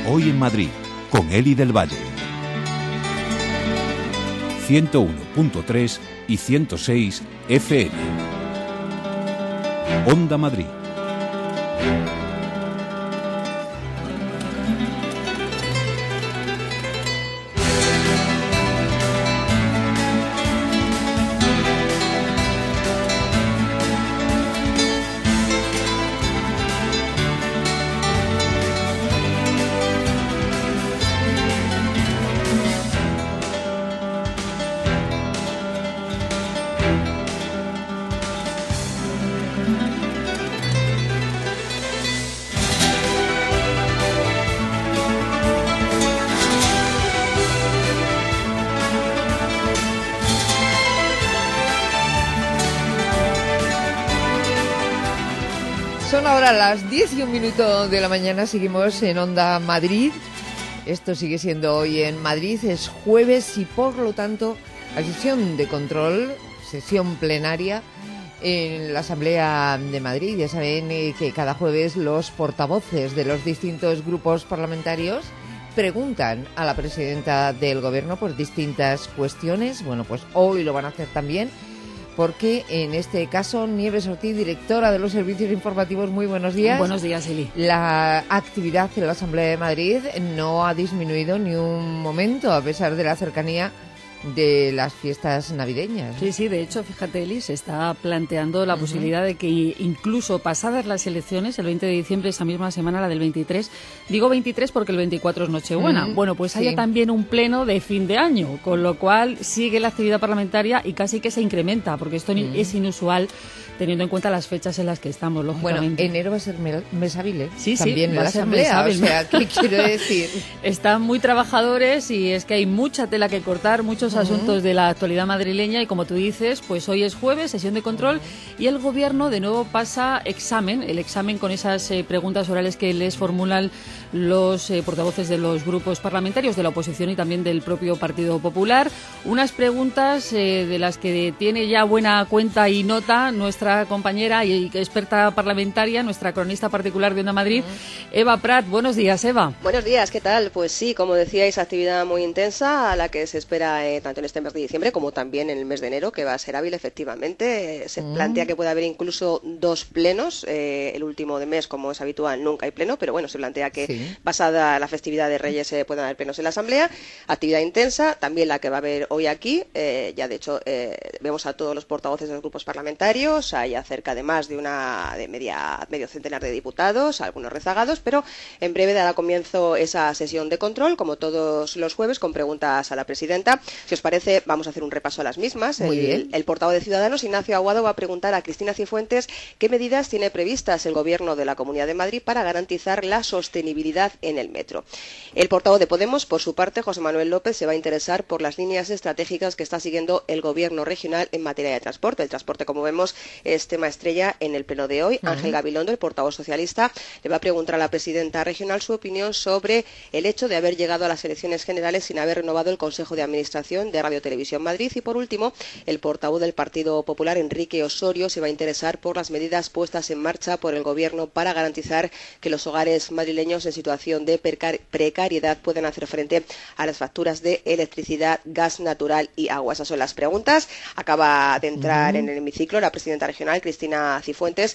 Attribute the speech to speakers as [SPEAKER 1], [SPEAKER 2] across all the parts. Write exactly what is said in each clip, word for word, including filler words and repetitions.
[SPEAKER 1] Hoy en Madrid, con Eli del Valle. ciento uno punto tres y ciento seis F M. Onda Madrid.
[SPEAKER 2] Son ahora las diez y un minuto de la mañana, seguimos en Onda Madrid. Esto sigue siendo Hoy en Madrid, es jueves y por lo tanto la sesión de control, sesión plenaria en la Asamblea de Madrid. Ya saben eh, que cada jueves los portavoces de los distintos grupos parlamentarios preguntan a la presidenta del Gobierno por distintas cuestiones. Bueno, pues hoy lo van a hacer también, porque en este caso Nieves Ortiz, directora de los servicios informativos, muy buenos días.
[SPEAKER 3] Buenos días, Eli.
[SPEAKER 2] La actividad en la Asamblea de Madrid no ha disminuido ni un momento a pesar de la cercanía de las fiestas navideñas.
[SPEAKER 3] Sí, sí, de hecho, fíjate, Eli, se está planteando la uh-huh. posibilidad de que incluso pasadas las elecciones, el veinte de diciembre, esa misma semana, la del veintitrés, digo veintitrés porque el veinticuatro es Nochebuena, uh-huh. bueno, pues sí. haya también un pleno de fin de año, con lo cual sigue la actividad parlamentaria y casi que se incrementa, porque esto uh-huh. es inusual teniendo en cuenta las fechas en las que estamos, lógicamente.
[SPEAKER 2] Bueno, enero va a ser mes hábil, ¿eh?
[SPEAKER 3] Sí,
[SPEAKER 2] también
[SPEAKER 3] sí,
[SPEAKER 2] en la Asamblea, o sea, ¿qué quiero decir?
[SPEAKER 3] Están muy trabajadores y es que hay mucha tela que cortar, muchos uh-huh. asuntos de la actualidad madrileña y, como tú dices, pues hoy es jueves, sesión de control, y el Gobierno de nuevo pasa examen, el examen con esas eh, preguntas orales que les formulan los eh, portavoces de los grupos parlamentarios de la oposición y también del propio Partido Popular. Unas preguntas eh, de las que tiene ya buena cuenta y nota nuestra compañera y experta parlamentaria, nuestra cronista particular de Onda Madrid, Eva Prat. Buenos días, Eva.
[SPEAKER 4] Buenos días, ¿qué tal? Pues sí, como decíais, actividad muy intensa a la que se espera eh, tanto en este mes de diciembre como también en el mes de enero, que va a ser hábil, efectivamente. Se mm. plantea que puede haber incluso dos plenos, eh, el último de mes, como es habitual, nunca hay pleno, pero bueno, se plantea que sí. pasada la festividad de Reyes eh, puedan haber plenos en la Asamblea. Actividad intensa, también la que va a haber hoy aquí, eh, ya de hecho eh, vemos a todos los portavoces de los grupos parlamentarios, hay cerca de más de una de media medio centenar de diputados, algunos rezagados, pero en breve dará comienzo esa sesión de control, como todos los jueves, con preguntas a la presidenta. Si os parece, vamos a hacer un repaso a las mismas.
[SPEAKER 2] Muy
[SPEAKER 4] el,
[SPEAKER 2] bien.
[SPEAKER 4] el portavoz de Ciudadanos, Ignacio Aguado, va a preguntar a Cristina Cifuentes qué medidas tiene previstas el Gobierno de la Comunidad de Madrid para garantizar la sostenibilidad en el metro. El portavoz de Podemos, por su parte, José Manuel López, se va a interesar por las líneas estratégicas que está siguiendo el Gobierno regional en materia de transporte. El transporte, como vemos, es tema estrella en el pleno de hoy. Uh-huh. Ángel Gabilondo, el portavoz socialista, le va a preguntar a la presidenta regional su opinión sobre el hecho de haber llegado a las elecciones generales sin haber renovado el Consejo de Administración de Radio Televisión Madrid. Y por último, el portavoz del Partido Popular, Enrique Osorio, se va a interesar por las medidas puestas en marcha por el Gobierno para garantizar que los hogares madrileños en situación de precariedad puedan hacer frente a las facturas de electricidad, gas natural y agua. Esas son las preguntas. Acaba de entrar uh-huh. en el hemiciclo la presidenta regional, Cristina Cifuentes.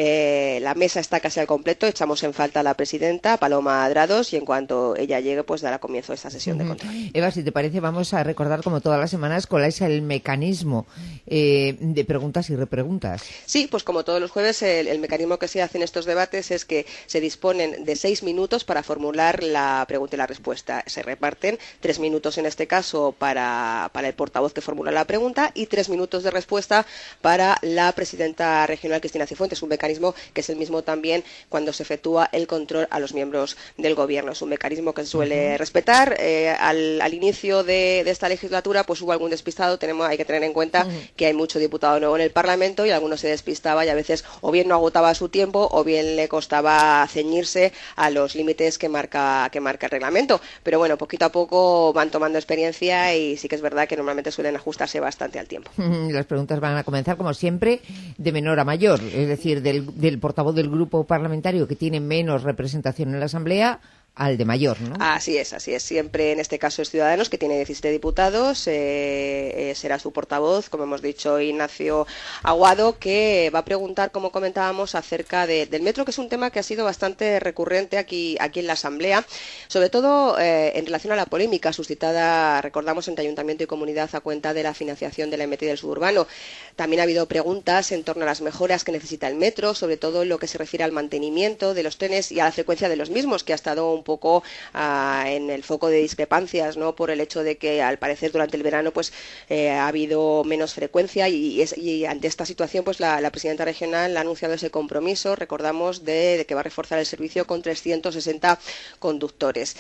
[SPEAKER 4] Eh, la mesa está casi al completo, echamos en falta a la presidenta, Paloma Adrados, y en cuanto ella llegue, pues dará comienzo a esta sesión uh-huh. de control.
[SPEAKER 2] Eva, si te parece, vamos a recordar, como todas las semanas, cuál es el mecanismo eh, de preguntas y repreguntas.
[SPEAKER 4] Sí, pues como todos los jueves, el, el mecanismo que se hace en estos debates es que se disponen de seis minutos para formular la pregunta y la respuesta. Se reparten tres minutos en este caso para, para el portavoz que formula la pregunta y tres minutos de respuesta para la presidenta regional, Cristina Cifuentes. Un mecanismo que es el mismo también cuando se efectúa el control a los miembros del Gobierno. Es un mecanismo que se suele uh-huh. respetar. Eh, al, al inicio de, de esta legislatura pues hubo algún despistado. Tenemos, hay que tener en cuenta uh-huh. que hay mucho diputado nuevo en el Parlamento y alguno se despistaba y a veces o bien no agotaba su tiempo o bien le costaba ceñirse a los límites que marca, que marca el reglamento. Pero bueno, poquito a poco van tomando experiencia y sí que es verdad que normalmente suelen ajustarse bastante al tiempo.
[SPEAKER 2] Las preguntas van a comenzar, como siempre, de menor a mayor, es decir, del, del portavoz del grupo parlamentario que tiene menos representación en la Asamblea al de mayor, ¿no?
[SPEAKER 4] Así es, así es. Siempre en este caso es Ciudadanos, que tiene diecisiete diputados. Eh, eh, será su portavoz, como hemos dicho, Ignacio Aguado, que va a preguntar, como comentábamos, acerca de, del metro, que es un tema que ha sido bastante recurrente aquí, aquí en la Asamblea, sobre todo eh, en relación a la polémica suscitada, recordamos, entre Ayuntamiento y Comunidad a cuenta de la financiación de la M T del suburbano. También ha habido preguntas en torno a las mejoras que necesita el metro, sobre todo en lo que se refiere al mantenimiento de los trenes y a la frecuencia de los mismos, que ha estado un poco uh, en el foco de discrepancias, ¿no? Por el hecho de que, al parecer, durante el verano pues eh, ha habido menos frecuencia y, es, y ante esta situación pues la, la presidenta regional ha anunciado ese compromiso, recordamos, de, de que va a reforzar el servicio con trescientos sesenta conductores.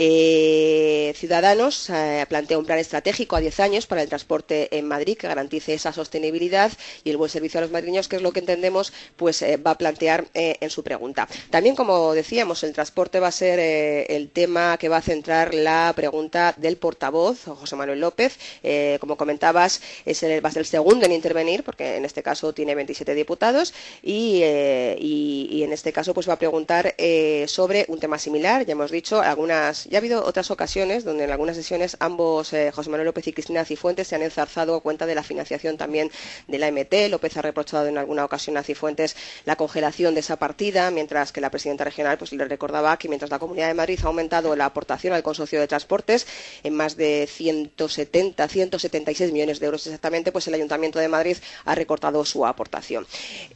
[SPEAKER 4] Eh, Ciudadanos eh, plantea un plan estratégico a diez años para el transporte en Madrid que garantice esa sostenibilidad y el buen servicio a los madrileños, que es lo que entendemos pues eh, va a plantear eh, en su pregunta. También, como decíamos, el transporte va a ser eh, el tema que va a centrar la pregunta del portavoz, José Manuel López. Eh, como comentabas, es el, va a ser el segundo en intervenir, porque en este caso tiene veintisiete diputados y, eh, y, y en este caso pues va a preguntar eh, sobre un tema similar. Ya hemos dicho, algunas, ya ha habido otras ocasiones donde en algunas sesiones ambos, eh, José Manuel López y Cristina Cifuentes, se han enzarzado a cuenta de la financiación también de la M T. López ha reprochado en alguna ocasión a Cifuentes la congelación de esa partida, mientras que la presidenta regional pues le recordaba que mientras la Comunidad de Madrid ha aumentado la aportación al consorcio de transportes en más de ciento setenta, ciento setenta y seis millones de euros exactamente, pues el Ayuntamiento de Madrid ha recortado su aportación.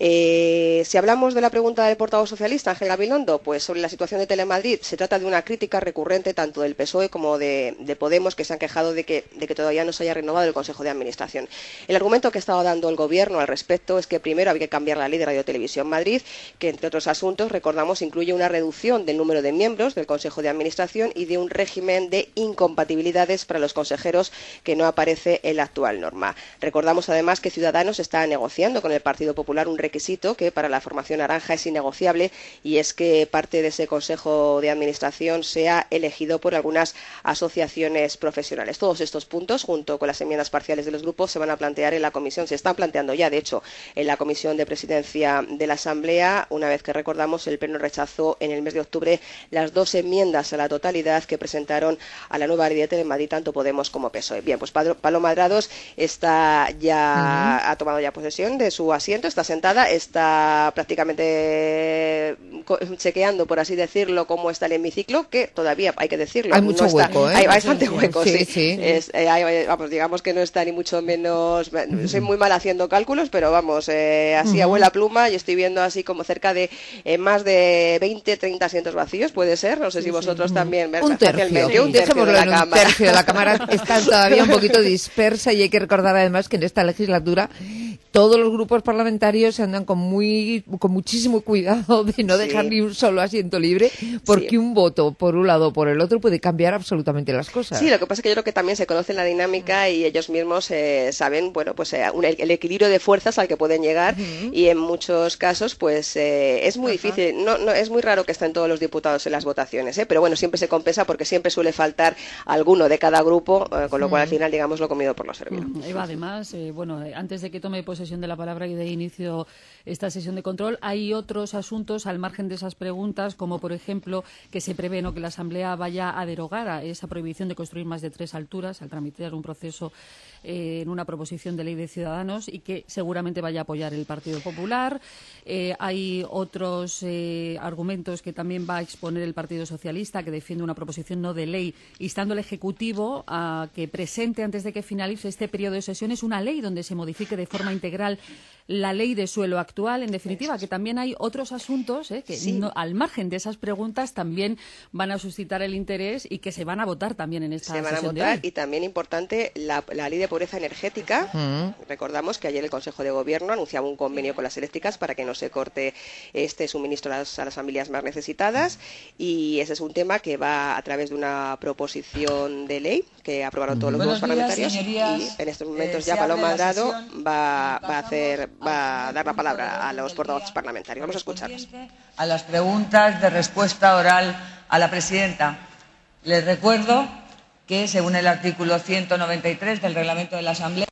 [SPEAKER 4] Eh, si hablamos de la pregunta del portavoz socialista, Ángel Gabilondo, pues sobre la situación de Telemadrid, se trata de una crítica recurrente tanto del P S O E como de, de Podemos, que se han quejado de que, de que todavía no se haya renovado el Consejo de Administración. El argumento que ha estado dando el Gobierno al respecto es que primero había que cambiar la ley de Radio Televisión Madrid, que entre otros asuntos, recordamos, incluye una reducción del número de miembros del Consejo de Administración y de un régimen de incompatibilidades para los consejeros que no aparece en la actual norma. Recordamos además que Ciudadanos está negociando con el Partido Popular un requisito que para la formación naranja es innegociable, y es que parte de ese Consejo de Administración sea elegido por algunas asociaciones profesionales. Todos estos puntos, junto con las enmiendas parciales de los grupos, se van a plantear en la comisión, se están planteando ya, de hecho, en la Comisión de Presidencia de la Asamblea, una vez que, recordamos, el Pleno rechazó en el mes de octubre las dos enmiendas a la totalidad que presentaron a la nueva ley de Telemadrid tanto Podemos como P S O E. Bien, pues Paloma Drados está ya, uh-huh. ha tomado ya posesión de su asiento, está sentada, está prácticamente chequeando, por así decirlo, cómo está el hemiciclo, que todavía, hay que decirlo,
[SPEAKER 2] hay mucho
[SPEAKER 4] no está,
[SPEAKER 2] hueco, ¿eh?
[SPEAKER 4] hay bastante hueco, sí.
[SPEAKER 2] sí, sí.
[SPEAKER 4] Es, eh, hay, vamos, digamos que no está ni mucho menos, soy muy mal haciendo cálculos, pero vamos, eh, así uh-huh. a vuela pluma, y estoy viendo así como cerca de eh, más de veinte, treinta asientos vacíos, puede ser, no sé sí, si vosotros sí. también.
[SPEAKER 2] Un tercio,
[SPEAKER 4] sí. un tercio de la
[SPEAKER 2] un
[SPEAKER 4] Cámara.
[SPEAKER 2] tercio de la Cámara está todavía un poquito dispersa, y hay que recordar además que en esta legislatura todos los grupos parlamentarios se andan con muy con muchísimo cuidado de no dejar sí. ni un solo asiento libre, porque sí. un voto por un lado o por el otro puede cambiar absolutamente las cosas.
[SPEAKER 4] Sí, lo que pasa es que yo creo que también se conoce la dinámica y ellos mismos eh, saben, bueno, pues eh, un, el equilibrio de fuerzas al que pueden llegar, uh-huh. y en muchos casos pues eh, es muy uh-huh. difícil, no, no es muy raro que estén todos los diputados en las votaciones, ¿eh? Pero bueno, siempre se compensa porque siempre suele faltar alguno de cada grupo, eh, con lo cual uh-huh. al final, digamos, lo comido por lo servido.
[SPEAKER 3] Uh-huh. Eva, además, eh, bueno, antes de que tome posesión de la palabra y de inicio esta sesión de control, hay otros asuntos al margen de esas preguntas, como por ejemplo que se prevé ¿no? que la Asamblea vaya a derogar a esa prohibición de construir más de tres alturas al tramitar un proceso eh, en una proposición de ley de Ciudadanos, y que seguramente vaya a apoyar el Partido Popular. Eh, hay otros eh, argumentos que también va a exponer el Partido Socialista, que defiende una proposición no de ley instando al Ejecutivo a que presente antes de que finalice este periodo de sesiones una ley donde se modifique de forma integral la ley de suelo actual. En definitiva, que también hay otros asuntos eh, que sí. no, al margen de esas preguntas también van a suscitar el interés y que se van a votar también en esta
[SPEAKER 4] sesión. Se van a votar, y también importante la, la ley de pobreza energética. Mm. Recordamos que ayer el Consejo de Gobierno anunciaba un convenio con las eléctricas para que no se corte este suministro a las, a las familias más necesitadas, y ese es un tema que va a través de una proposición de ley que aprobaron todos los grupos parlamentarios, señorías, y en estos momentos eh, ya Paloma Drado va, va a hacer va a dar la palabra a los portavoces parlamentarios. Vamos a escucharlos.
[SPEAKER 5] A las preguntas de respuesta oral a la presidenta. Les recuerdo que, según el artículo ciento noventa y tres del reglamento de la Asamblea,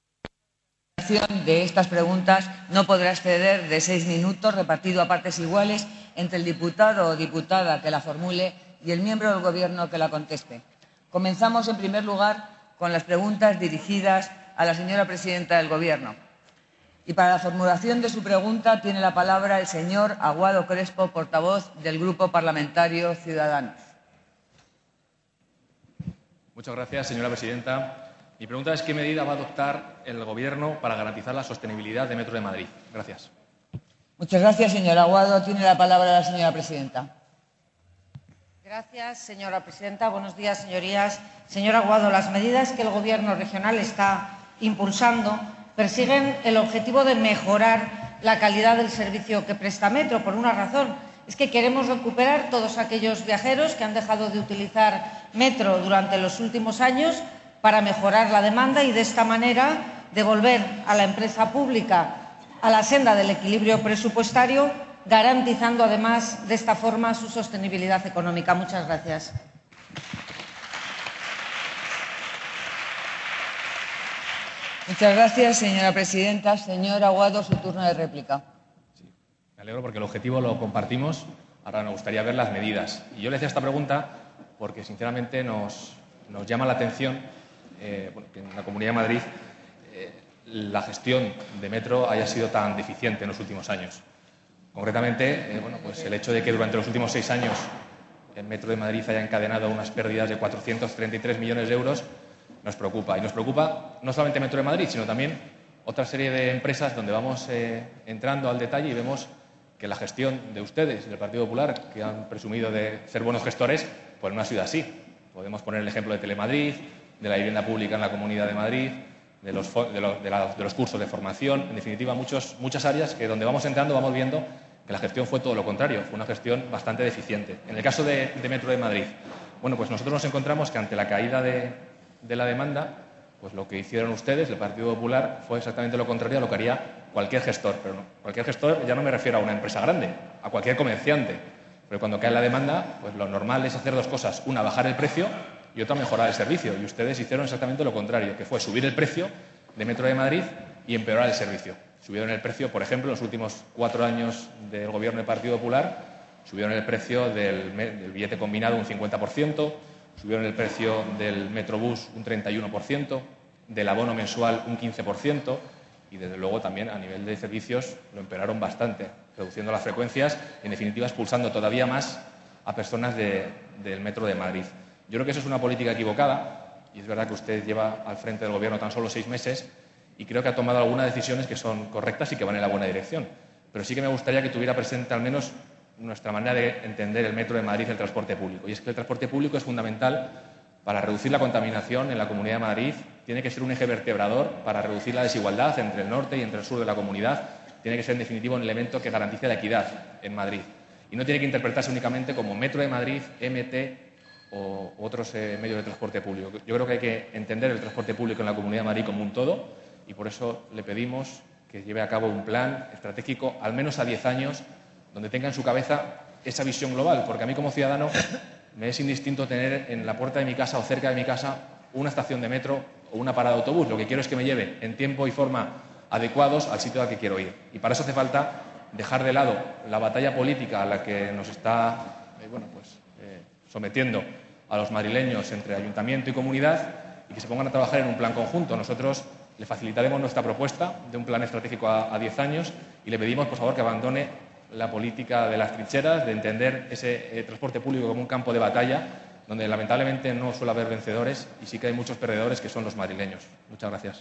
[SPEAKER 5] la duración de estas preguntas no podrá exceder de seis minutos, repartido a partes iguales entre el diputado o diputada que la formule y el miembro del Gobierno que la conteste. Comenzamos, en primer lugar, con las preguntas dirigidas a la señora presidenta del Gobierno. Y para la formulación de su pregunta tiene la palabra el señor Aguado Crespo, portavoz del Grupo Parlamentario Ciudadanos.
[SPEAKER 6] Muchas gracias, señora presidenta. Mi pregunta es ¿qué medida va a adoptar el Gobierno para garantizar la sostenibilidad de Metro de Madrid? Gracias.
[SPEAKER 5] Muchas gracias, señor Aguado. Tiene la palabra la señora presidenta.
[SPEAKER 7] Gracias, señora presidenta. Buenos días, señorías. Señor Aguado, las medidas que el Gobierno regional está impulsando persiguen el objetivo de mejorar la calidad del servicio que presta Metro, por una razón. Es que queremos recuperar todos aquellos viajeros que han dejado de utilizar Metro durante los últimos años para mejorar la demanda y, de esta manera, devolver a la empresa pública a la senda del equilibrio presupuestario, garantizando, además, de esta forma su sostenibilidad económica. Muchas gracias.
[SPEAKER 5] Muchas gracias, señora presidenta. Señor Aguado, su turno de réplica.
[SPEAKER 6] Sí, me alegro porque el objetivo lo compartimos. Ahora nos gustaría ver las medidas. Y yo le hacía esta pregunta porque, sinceramente, nos, nos llama la atención eh, bueno, que en la Comunidad de Madrid eh, la gestión de Metro haya sido tan deficiente en los últimos años. Concretamente, eh, bueno, pues el hecho de que durante los últimos seis años el Metro de Madrid haya encadenado unas pérdidas de cuatrocientos treinta y tres millones de euros nos preocupa. Y nos preocupa no solamente Metro de Madrid, sino también otra serie de empresas donde vamos eh, entrando al detalle y vemos que la gestión de ustedes y del Partido Popular, que han presumido de ser buenos gestores, pues no ha sido así. Podemos poner el ejemplo de Telemadrid, de la vivienda pública en la Comunidad de Madrid, de los, de los, de la, de los cursos de formación, en definitiva, muchos, muchas áreas que donde vamos entrando vamos viendo que la gestión fue todo lo contrario, fue una gestión bastante deficiente. En el caso de, de Metro de Madrid, bueno, pues nosotros nos encontramos que ante la caída de, de la demanda, pues lo que hicieron ustedes, el Partido Popular, fue exactamente lo contrario a lo que haría cualquier gestor. Pero no, cualquier gestor ya no me refiero a una empresa grande, a cualquier comerciante. Pero cuando cae la demanda, pues lo normal es hacer dos cosas. Una, bajar el precio y otra, mejorar el servicio. Y ustedes hicieron exactamente lo contrario, que fue subir el precio de Metro de Madrid y empeorar el servicio. Subieron el precio, por ejemplo, en los últimos cuatro años del Gobierno del Partido Popular, subieron el precio del, del billete combinado un cincuenta por ciento, subieron el precio del Metrobús un treinta y uno por ciento, del abono mensual un quince por ciento y, desde luego, también a nivel de servicios lo empeoraron bastante, reduciendo las frecuencias y, en definitiva, expulsando todavía más a personas de, del Metro de Madrid. Yo creo que eso es una política equivocada y es verdad que usted lleva al frente del Gobierno tan solo seis meses y creo que ha tomado algunas decisiones que son correctas y que van en la buena dirección. Pero sí que me gustaría que tuviera presente al menos nuestra manera de entender el Metro de Madrid y el transporte público. Y es que el transporte público es fundamental para reducir la contaminación en la Comunidad de Madrid, tiene que ser un eje vertebrador para reducir la desigualdad entre el norte y entre el sur de la comunidad, tiene que ser, en definitiva, un elemento que garantice la equidad en Madrid. Y no tiene que interpretarse únicamente como Metro de Madrid, M T o otros eh, medios de transporte público. Yo creo que hay que entender el transporte público en la Comunidad de Madrid como un todo y por eso le pedimos que lleve a cabo un plan estratégico, al menos a diez años, donde tenga en su cabeza esa visión global, porque a mí como ciudadano me es indistinto tener en la puerta de mi casa o cerca de mi casa una estación de metro o una parada de autobús. Lo que quiero es que me lleve en tiempo y forma adecuados al sitio al que quiero ir. Y para eso hace falta dejar de lado la batalla política a la que nos está eh, bueno, pues, eh, sometiendo a los madrileños entre ayuntamiento y comunidad y que se pongan a trabajar en un plan conjunto. Nosotros le facilitaremos nuestra propuesta de un plan estratégico a diez años y le pedimos, por favor, que abandone la política de las trincheras, de entender ese eh, transporte público como un campo de batalla, donde lamentablemente no suele haber vencedores y sí que hay muchos perdedores, que son los madrileños. Muchas gracias.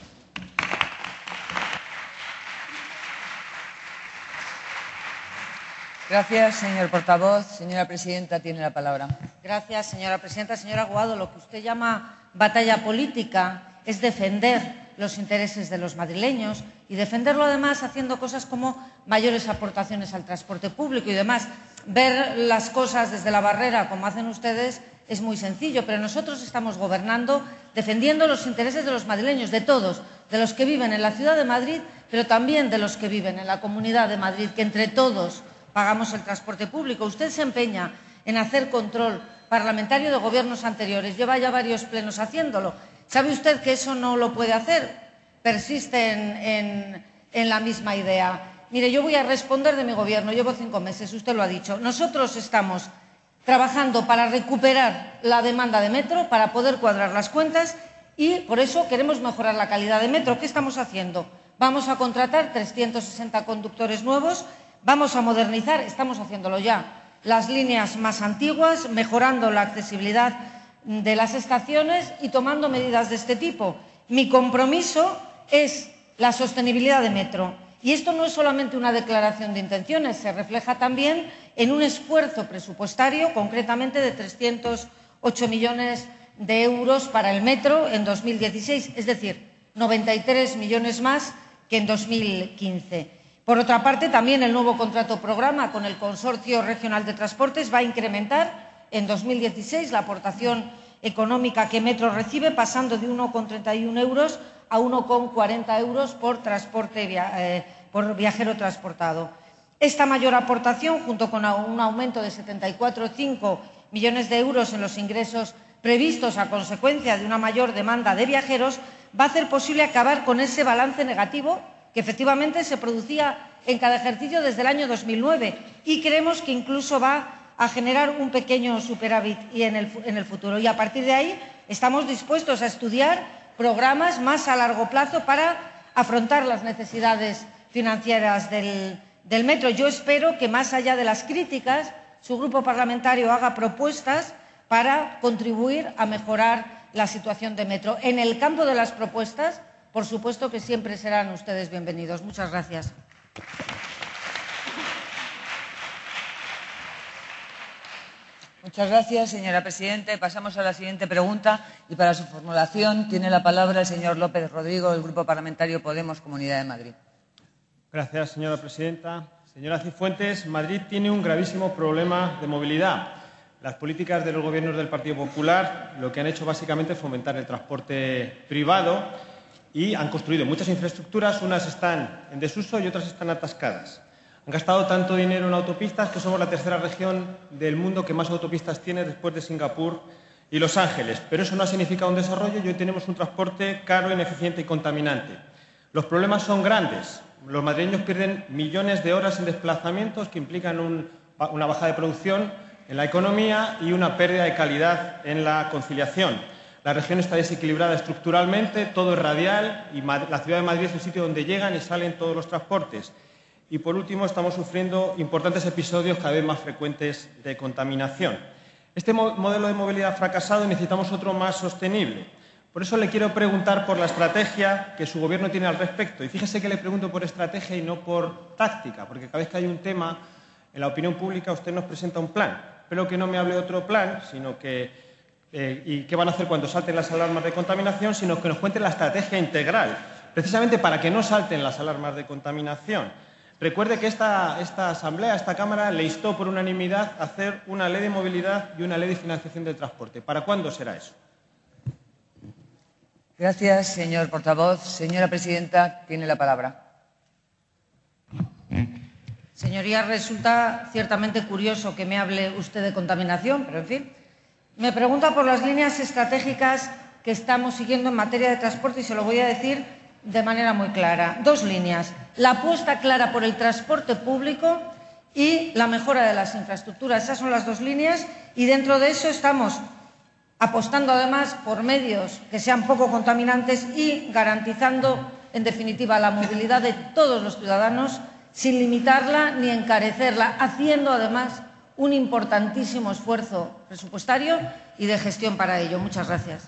[SPEAKER 5] Gracias, señor portavoz. Señora presidenta, tiene la palabra.
[SPEAKER 7] Gracias, señora presidenta. Señor Aguado, lo que usted llama batalla política es defender los intereses de los madrileños y defenderlo, además, haciendo cosas como mayores aportaciones al transporte público y demás. Ver las cosas desde la barrera, como hacen ustedes, es muy sencillo, pero nosotros estamos gobernando defendiendo los intereses de los madrileños, de todos, de los que viven en la ciudad de Madrid, pero también de los que viven en la Comunidad de Madrid, que entre todos pagamos el transporte público. Usted se empeña en hacer control parlamentario de gobiernos anteriores, lleva ya varios plenos haciéndolo. ¿Sabe usted que eso no lo puede hacer? Persiste en, en, en la misma idea. Mire, yo voy a responder de mi gobierno, llevo cinco meses, usted lo ha dicho. Nosotros estamos trabajando para recuperar la demanda de metro, para poder cuadrar las cuentas y por eso queremos mejorar la calidad de metro. ¿Qué estamos haciendo? Vamos a contratar trescientos sesenta conductores nuevos, vamos a modernizar, estamos haciéndolo ya, las líneas más antiguas, mejorando la accesibilidad de las estaciones y tomando medidas de este tipo. Mi compromiso es la sostenibilidad de metro. Y esto no es solamente una declaración de intenciones, se refleja también en un esfuerzo presupuestario, concretamente de trescientos ocho millones de euros para el metro en dos mil dieciséis, es decir, noventa y tres millones más que en dos mil quince. Por otra parte, también el nuevo contrato programa con el Consorcio Regional de Transportes va a incrementar en dos mil dieciséis la aportación económica que Metro recibe, pasando de uno coma treinta y uno euros a uno coma cuarenta euros por, transporte, eh, por viajero transportado. Esta mayor aportación, junto con un aumento de setenta y cuatro coma cinco millones de euros en los ingresos previstos a consecuencia de una mayor demanda de viajeros, va a hacer posible acabar con ese balance negativo que efectivamente se producía en cada ejercicio desde el año dos mil nueve y creemos que incluso va a generar un pequeño superávit y en, el, en el futuro. Y a partir de ahí estamos dispuestos a estudiar programas más a largo plazo para afrontar las necesidades financieras del, del metro. Yo espero que, más allá de las críticas, su grupo parlamentario haga propuestas para contribuir a mejorar la situación de metro. En el campo de las propuestas, por supuesto que siempre serán ustedes bienvenidos. Muchas gracias.
[SPEAKER 5] Muchas gracias, señora presidenta. Pasamos a la siguiente pregunta y para su formulación tiene la palabra el señor López Rodrigo, del Grupo Parlamentario Podemos, Comunidad de Madrid.
[SPEAKER 8] Gracias, señora presidenta. Señora Cifuentes, Madrid tiene un gravísimo problema de movilidad. Las políticas de los gobiernos del Partido Popular lo que han hecho básicamente es fomentar el transporte privado y han construido muchas infraestructuras, unas están en desuso y otras están atascadas. Han gastado tanto dinero en autopistas que somos la tercera región del mundo que más autopistas tiene después de Singapur y Los Ángeles. Pero eso no ha significado un desarrollo y hoy tenemos un transporte caro, ineficiente y contaminante. Los problemas son grandes. Los madrileños pierden millones de horas en desplazamientos que implican un, una bajada de producción en la economía y una pérdida de calidad en la conciliación. La región está desequilibrada estructuralmente, todo es radial y la ciudad de Madrid es el sitio donde llegan y salen todos los transportes. Y, por último, estamos sufriendo importantes episodios cada vez más frecuentes de contaminación. Este mo- modelo de movilidad ha fracasado y necesitamos otro más sostenible. Por eso le quiero preguntar por la estrategia que su Gobierno tiene al respecto. Y fíjese que le pregunto por estrategia y no por táctica, porque cada vez que hay un tema en la opinión pública usted nos presenta un plan. Espero que no me hable de otro plan, sino que, eh, y qué van a hacer cuando salten las alarmas de contaminación, sino que nos cuente la estrategia integral, precisamente para que no salten las alarmas de contaminación. Recuerde que esta, esta Asamblea, esta Cámara, le instó por unanimidad a hacer una ley de movilidad y una ley de financiación del transporte. ¿Para cuándo será eso?
[SPEAKER 5] Gracias, señor portavoz. Señora presidenta, tiene la palabra.
[SPEAKER 7] Señoría, resulta ciertamente curioso que me hable usted de contaminación, pero en fin. Me pregunta por las líneas estratégicas que estamos siguiendo en materia de transporte y se lo voy a decir de manera muy clara. Dos líneas. La apuesta clara por el transporte público y la mejora de las infraestructuras. Esas son las dos líneas y dentro de eso estamos apostando además por medios que sean poco contaminantes y garantizando, en definitiva, la movilidad de todos los ciudadanos sin limitarla ni encarecerla, haciendo además un importantísimo esfuerzo presupuestario y de gestión para ello. Muchas gracias.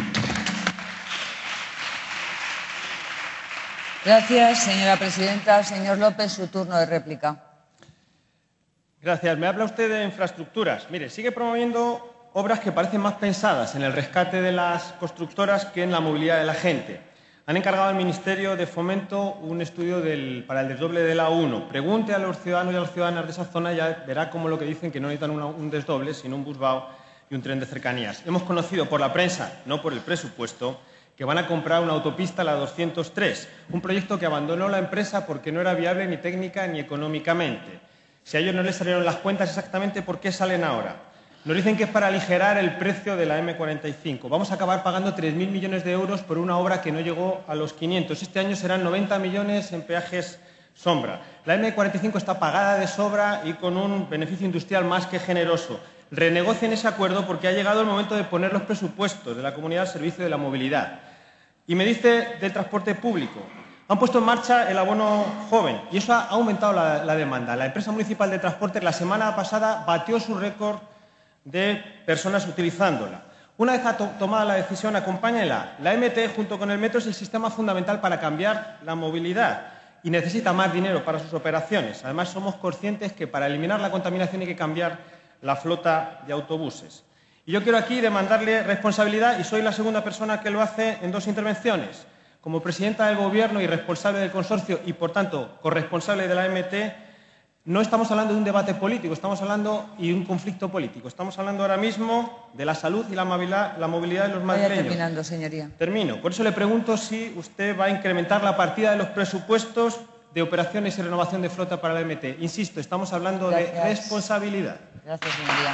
[SPEAKER 5] Gracias, señora presidenta. Señor López, su turno de réplica.
[SPEAKER 8] Gracias. Me habla usted de infraestructuras. Mire, sigue promoviendo obras que parecen más pensadas en el rescate de las constructoras que en la movilidad de la gente. Han encargado al Ministerio de Fomento un estudio del, para el desdoble de la A uno. Pregunte a los ciudadanos y a las ciudadanas de esa zona y ya verá cómo lo que dicen que no necesitan una, un desdoble, sino un busvao y un tren de cercanías. Hemos conocido por la prensa, no por el presupuesto, que van a comprar una autopista, la doscientos tres, un proyecto que abandonó la empresa porque no era viable ni técnica ni económicamente. Si a ellos no les salieron las cuentas exactamente, ¿por qué salen ahora? Nos dicen que es para aligerar el precio de la eme cuarenta y cinco. Vamos a acabar pagando tres mil millones de euros por una obra que no llegó a los quinientos. Este año serán noventa millones en peajes sombra. La eme cuarenta y cinco está pagada de sobra y con un beneficio industrial más que generoso. renegocien ese acuerdo porque ha llegado el momento de poner los presupuestos de la comunidad al servicio de la movilidad. Y me dice del transporte público. Han puesto en marcha el abono joven y eso ha aumentado la, la demanda. La empresa municipal de transporte la semana pasada batió su récord de personas utilizándola. Una vez to tomada la decisión, acompáñenla. La M T, junto con el metro, es el sistema fundamental para cambiar la movilidad y necesita más dinero para sus operaciones. Además, somos conscientes que para eliminar la contaminación hay que cambiar la flota de autobuses. Y yo quiero aquí demandarle responsabilidad y soy la segunda persona que lo hace en dos intervenciones. Como presidenta del Gobierno y responsable del consorcio y, por tanto, corresponsable de la M T, no estamos hablando de un debate político, estamos hablando y un conflicto político. Estamos hablando ahora mismo de la salud y la movilidad, la movilidad de los madrileños.
[SPEAKER 5] Vaya terminando, señoría.
[SPEAKER 8] Termino. Por eso le pregunto si usted va a incrementar la partida de los presupuestos de operaciones y renovación de flota para la M T. Insisto, estamos hablando Gracias. de responsabilidad.
[SPEAKER 5] Gracias, señoría.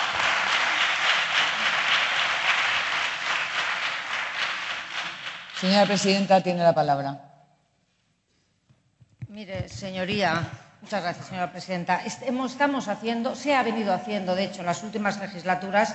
[SPEAKER 5] Señora presidenta, tiene la palabra.
[SPEAKER 7] Mire, señoría, muchas gracias, señora presidenta. Estamos haciendo, se ha venido haciendo, de hecho, en las últimas legislaturas,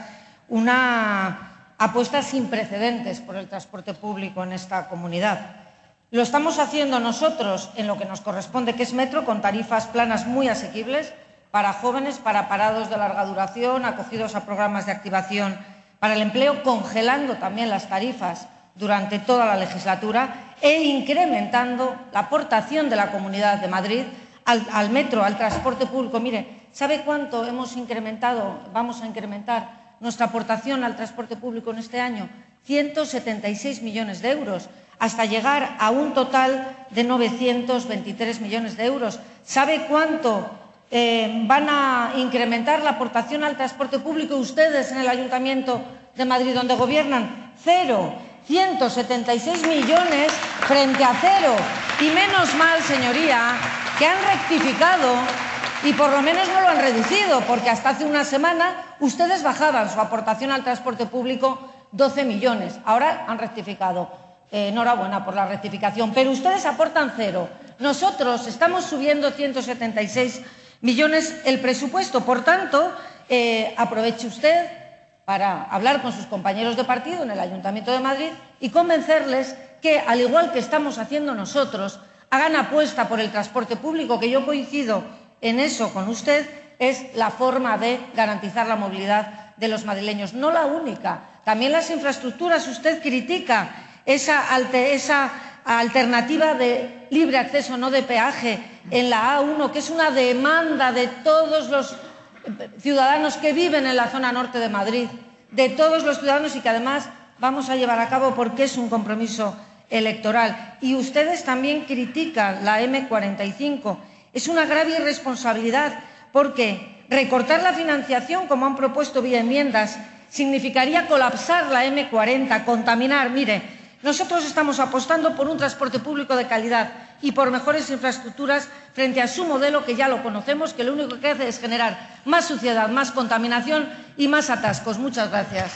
[SPEAKER 7] una apuesta sin precedentes por el transporte público en esta comunidad. Lo estamos haciendo nosotros en lo que nos corresponde, que es metro, con tarifas planas muy asequibles para jóvenes, para parados de larga duración, acogidos a programas de activación para el empleo, congelando también las tarifas durante toda la legislatura e incrementando la aportación de la Comunidad de Madrid al, al metro, al transporte público. Mire, ¿sabe cuánto hemos incrementado, vamos a incrementar nuestra aportación al transporte público en este año? ciento setenta y seis millones de euros, hasta llegar a un total de novecientos veintitrés millones de euros. ¿Sabe cuánto eh, van a incrementar la aportación al transporte público ustedes en el Ayuntamiento de Madrid, donde gobiernan? Cero. ciento setenta y seis millones frente a cero. Y menos mal, señoría, que han rectificado y por lo menos no lo han reducido, porque hasta hace una semana ustedes bajaban su aportación al transporte público doce millones. Ahora han rectificado. Eh, enhorabuena por la rectificación. Pero ustedes aportan cero. Nosotros estamos subiendo ciento setenta y seis millones el presupuesto. Por tanto, eh, aproveche usted para hablar con sus compañeros de partido en el Ayuntamiento de Madrid y convencerles que, al igual que estamos haciendo nosotros, hagan apuesta por el transporte público, que yo coincido en eso con usted, es la forma de garantizar la movilidad de los madrileños. No la única, también las infraestructuras. Usted critica esa, alte, esa alternativa de libre acceso, no de peaje, en la A uno, que es una demanda de todos los ciudadanos que viven en la zona norte de Madrid, de todos los ciudadanos, y que además vamos a llevar a cabo porque es un compromiso electoral. Y ustedes también critican la eme cuarenta y cinco. Es una grave irresponsabilidad porque recortar la financiación, como han propuesto vía enmiendas, significaría colapsar la eme cuarenta, contaminar. Mire, nosotros estamos apostando por un transporte público de calidad y por mejores infraestructuras frente a su modelo, que ya lo conocemos, que lo único que hace es generar más suciedad, más contaminación y más atascos. Muchas gracias.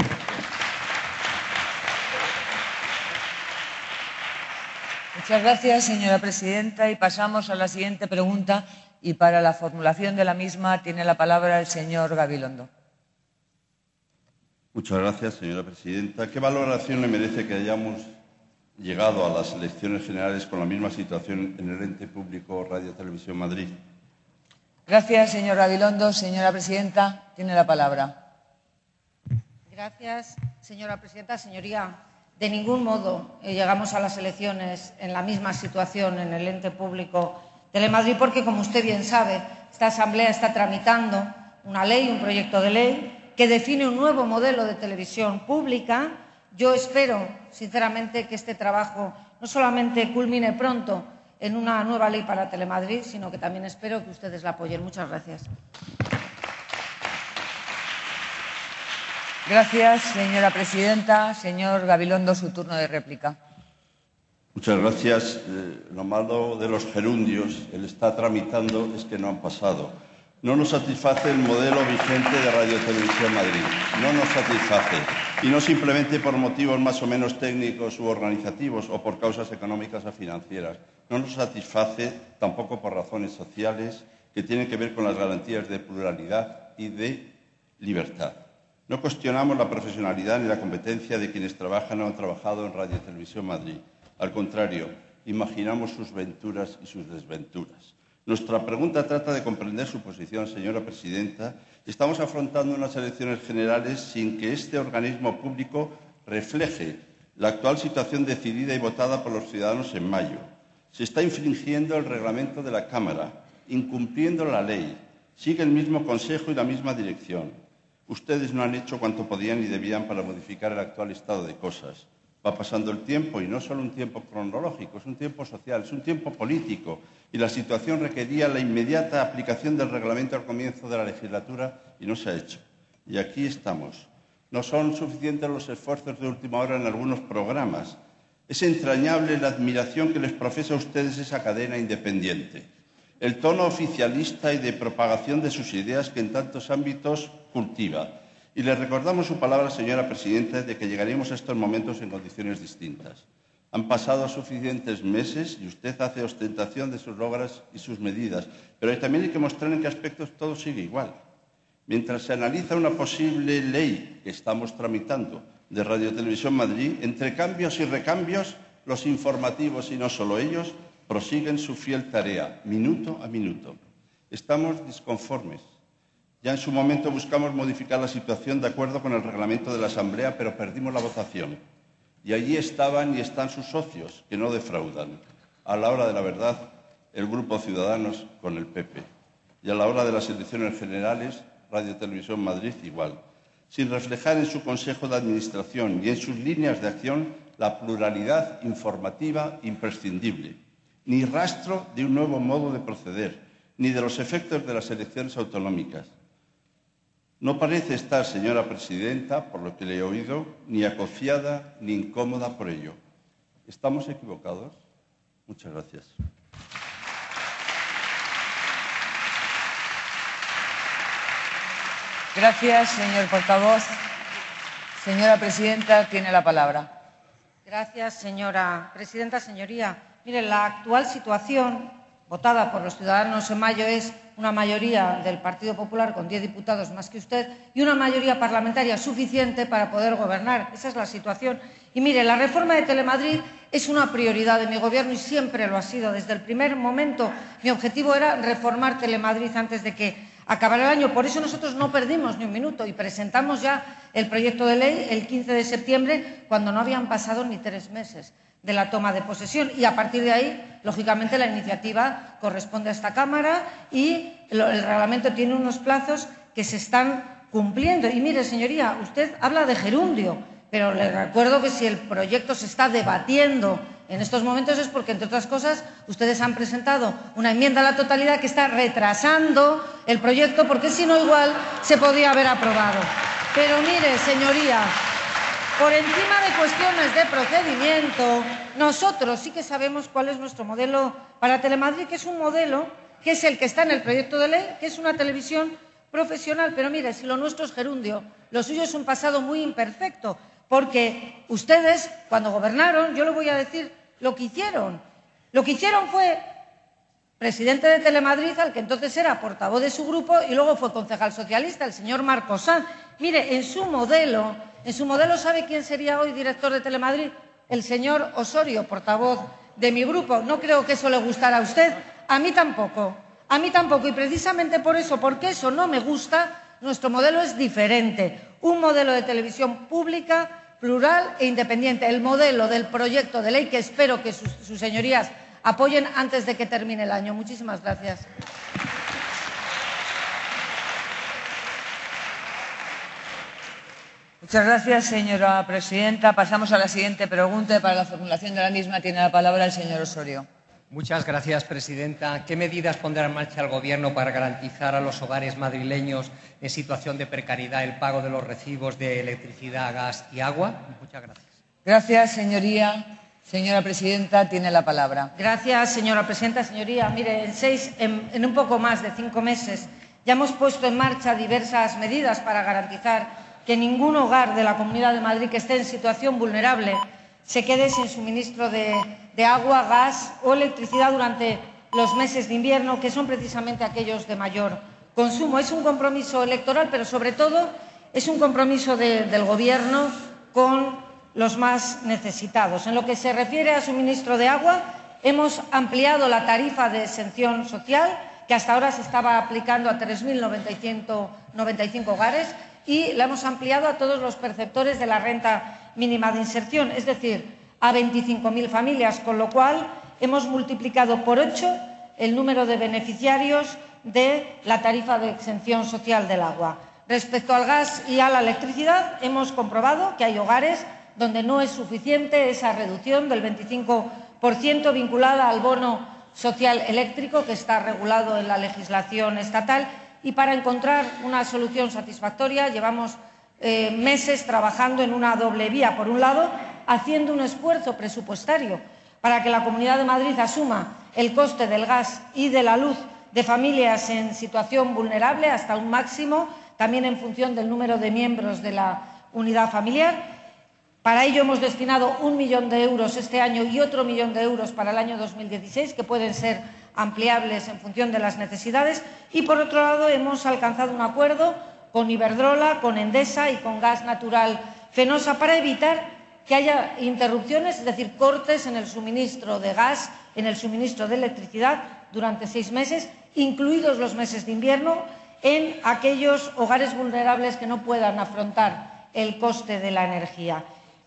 [SPEAKER 5] Muchas gracias, señora presidenta. Y pasamos a la siguiente pregunta. Y para la formulación de la misma tiene la palabra el señor Gabilondo.
[SPEAKER 9] Muchas gracias, señora presidenta. ¿Qué valoración le merece que hayamos llegado a las elecciones generales con la misma situación en el ente público Radio Televisión Madrid?
[SPEAKER 5] Gracias, señor Gabilondo. Señora presidenta, tiene la palabra.
[SPEAKER 7] Gracias, señora presidenta. Señoría, de ningún modo eh, llegamos a las elecciones en la misma situación en el ente público Telemadrid, porque, como usted bien sabe, esta Asamblea está tramitando una ley, un proyecto de ley, que define un nuevo modelo de televisión pública. Yo espero, sinceramente, que este trabajo no solamente culmine pronto en una nueva ley para Telemadrid, sino que también espero que ustedes la apoyen. Muchas gracias.
[SPEAKER 5] Gracias, señora presidenta. Señor Gabilondo, su turno de réplica.
[SPEAKER 9] Muchas gracias. Eh, lo malo de los gerundios, él está tramitando, es que no han pasado. No nos satisface el modelo vigente de Radio Televisión Madrid. No nos satisface. Y no simplemente por motivos más o menos técnicos u organizativos o por causas económicas o financieras. No nos satisface tampoco por razones sociales que tienen que ver con las garantías de pluralidad y de libertad. No cuestionamos la profesionalidad ni la competencia de quienes trabajan o han trabajado en Radio y Televisión Madrid. Al contrario, imaginamos sus venturas y sus desventuras. Nuestra pregunta trata de comprender su posición, señora presidenta. Estamos afrontando unas elecciones generales sin que este organismo público refleje la actual situación decidida y votada por los ciudadanos en mayo. Se está infringiendo el reglamento de la Cámara, incumpliendo la ley. Sigue el mismo consejo y la misma dirección. Ustedes no han hecho cuanto podían y debían para modificar el actual estado de cosas. Va pasando el tiempo y no solo un tiempo cronológico, es un tiempo social, es un tiempo político y la situación requería la inmediata aplicación del reglamento al comienzo de la legislatura y no se ha hecho. Y aquí estamos. No son suficientes los esfuerzos de última hora en algunos programas. Es entrañable la admiración que les profesa a ustedes esa cadena independiente. El tono oficialista y de propagación de sus ideas que en tantos ámbitos cultiva. Y le recordamos su palabra, señora presidenta, de que llegaremos a estos momentos en condiciones distintas. Han pasado suficientes meses y usted hace ostentación de sus logros y sus medidas, pero también hay que mostrar en qué aspectos todo sigue igual. Mientras se analiza una posible ley que estamos tramitando de Radio Televisión Madrid, entre cambios y recambios, los informativos y no solo ellos, prosiguen su fiel tarea, minuto a minuto. Estamos disconformes. Ya en su momento buscamos modificar la situación de acuerdo con el reglamento de la Asamblea, pero perdimos la votación. Y allí estaban y están sus socios, que no defraudan. A la hora de la verdad, el Grupo Ciudadanos con el P P. Y a la hora de las elecciones generales, Radio Televisión Madrid igual. Sin reflejar en su Consejo de Administración y en sus líneas de acción la pluralidad informativa imprescindible. Ni rastro de un nuevo modo de proceder, ni de los efectos de las elecciones autonómicas. No parece estar, señora presidenta, por lo que le he oído, ni acociada ni incómoda por ello. ¿Estamos equivocados? Muchas gracias.
[SPEAKER 5] Gracias, señor portavoz. Señora presidenta, tiene la palabra.
[SPEAKER 7] Gracias, señora presidenta. Señoría, mire, la actual situación votada por los ciudadanos en mayo es una mayoría del Partido Popular con diez diputados más que usted y una mayoría parlamentaria suficiente para poder gobernar. Esa es la situación. Y mire, la reforma de Telemadrid es una prioridad de mi Gobierno y siempre lo ha sido. Desde el primer momento mi objetivo era reformar Telemadrid antes de que acabara el año. Por eso nosotros no perdimos ni un minuto y presentamos ya el proyecto de ley el quince de septiembre, cuando no habían pasado ni tres meses de la toma de posesión. Y a partir de ahí, lógicamente, la iniciativa corresponde a esta Cámara y el reglamento tiene unos plazos que se están cumpliendo. Y mire, señoría, usted habla de gerundio, pero le recuerdo que si el proyecto se está debatiendo en estos momentos es porque, entre otras cosas, ustedes han presentado una enmienda a la totalidad que está retrasando el proyecto, porque si no, igual se podía haber aprobado. Pero mire, señoría, por encima de cuestiones de procedimiento, nosotros sí que sabemos cuál es nuestro modelo para Telemadrid, que es un modelo que es el que está en el proyecto de ley, que es una televisión profesional. Pero mire, si lo nuestro es gerundio, lo suyo es un pasado muy imperfecto, porque ustedes, cuando gobernaron, yo le voy a decir lo que hicieron. Lo que hicieron fue presidente de Telemadrid, al que entonces era portavoz de su grupo, y luego fue concejal socialista, el señor Marcos Sanz. Mire, en su modelo, en su modelo, ¿sabe quién sería hoy director de Telemadrid? El señor Osorio, portavoz de mi grupo. No creo que eso le gustara a usted. A mí tampoco. A mí tampoco. Y precisamente por eso, porque eso no me gusta, nuestro modelo es diferente. Un modelo de televisión pública, plural e independiente. El modelo del proyecto de ley que espero que sus, sus señorías apoyen antes de que termine el año. Muchísimas gracias.
[SPEAKER 5] Muchas gracias, señora presidenta. Pasamos a la siguiente pregunta. Para la formulación de la misma tiene la palabra el señor Osorio.
[SPEAKER 10] Muchas gracias, presidenta. ¿Qué medidas pondrá en marcha el Gobierno para garantizar a los hogares madrileños en situación de precariedad el pago de los recibos de electricidad, gas y agua? Muchas gracias.
[SPEAKER 5] Gracias, señoría. Señora presidenta, tiene la palabra.
[SPEAKER 7] Gracias, señora presidenta. Señoría, mire, en, seis, en, en un poco más de cinco meses ya hemos puesto en marcha diversas medidas para garantizar que ningún hogar de la Comunidad de Madrid que esté en situación vulnerable se quede sin suministro de, de agua, gas o electricidad durante los meses de invierno, que son precisamente aquellos de mayor consumo. Es un compromiso electoral, pero sobre todo es un compromiso de, del Gobierno con los más necesitados. En lo que se refiere a suministro de agua, hemos ampliado la tarifa de exención social, que hasta ahora se estaba aplicando a tres mil noventa y cinco hogares, y la hemos ampliado a todos los perceptores de la renta mínima de inserción, es decir, a veinticinco mil familias, con lo cual hemos multiplicado por ocho el número de beneficiarios de la tarifa de exención social del agua. Respecto al gas y a la electricidad, hemos comprobado que hay hogares donde no es suficiente esa reducción del veinticinco por ciento vinculada al bono social eléctrico que está regulado en la legislación estatal, y para encontrar una solución satisfactoria llevamos eh, meses trabajando en una doble vía. Por un lado, haciendo un esfuerzo presupuestario para que la Comunidad de Madrid asuma el coste del gas y de la luz de familias en situación vulnerable hasta un máximo, también en función del número de miembros de la unidad familiar. Para ello hemos destinado un millón de euros este año y otro millón de euros para el año dos mil dieciséis, que pueden ser ampliables en función de las necesidades. Y, por otro lado, hemos alcanzado un acuerdo con Iberdrola, con Endesa y con Gas Natural Fenosa para evitar que haya interrupciones, es decir, cortes en el suministro de gas, en el suministro de electricidad durante seis meses, incluidos los meses de invierno, en aquellos hogares vulnerables que no puedan afrontar el coste de la energía.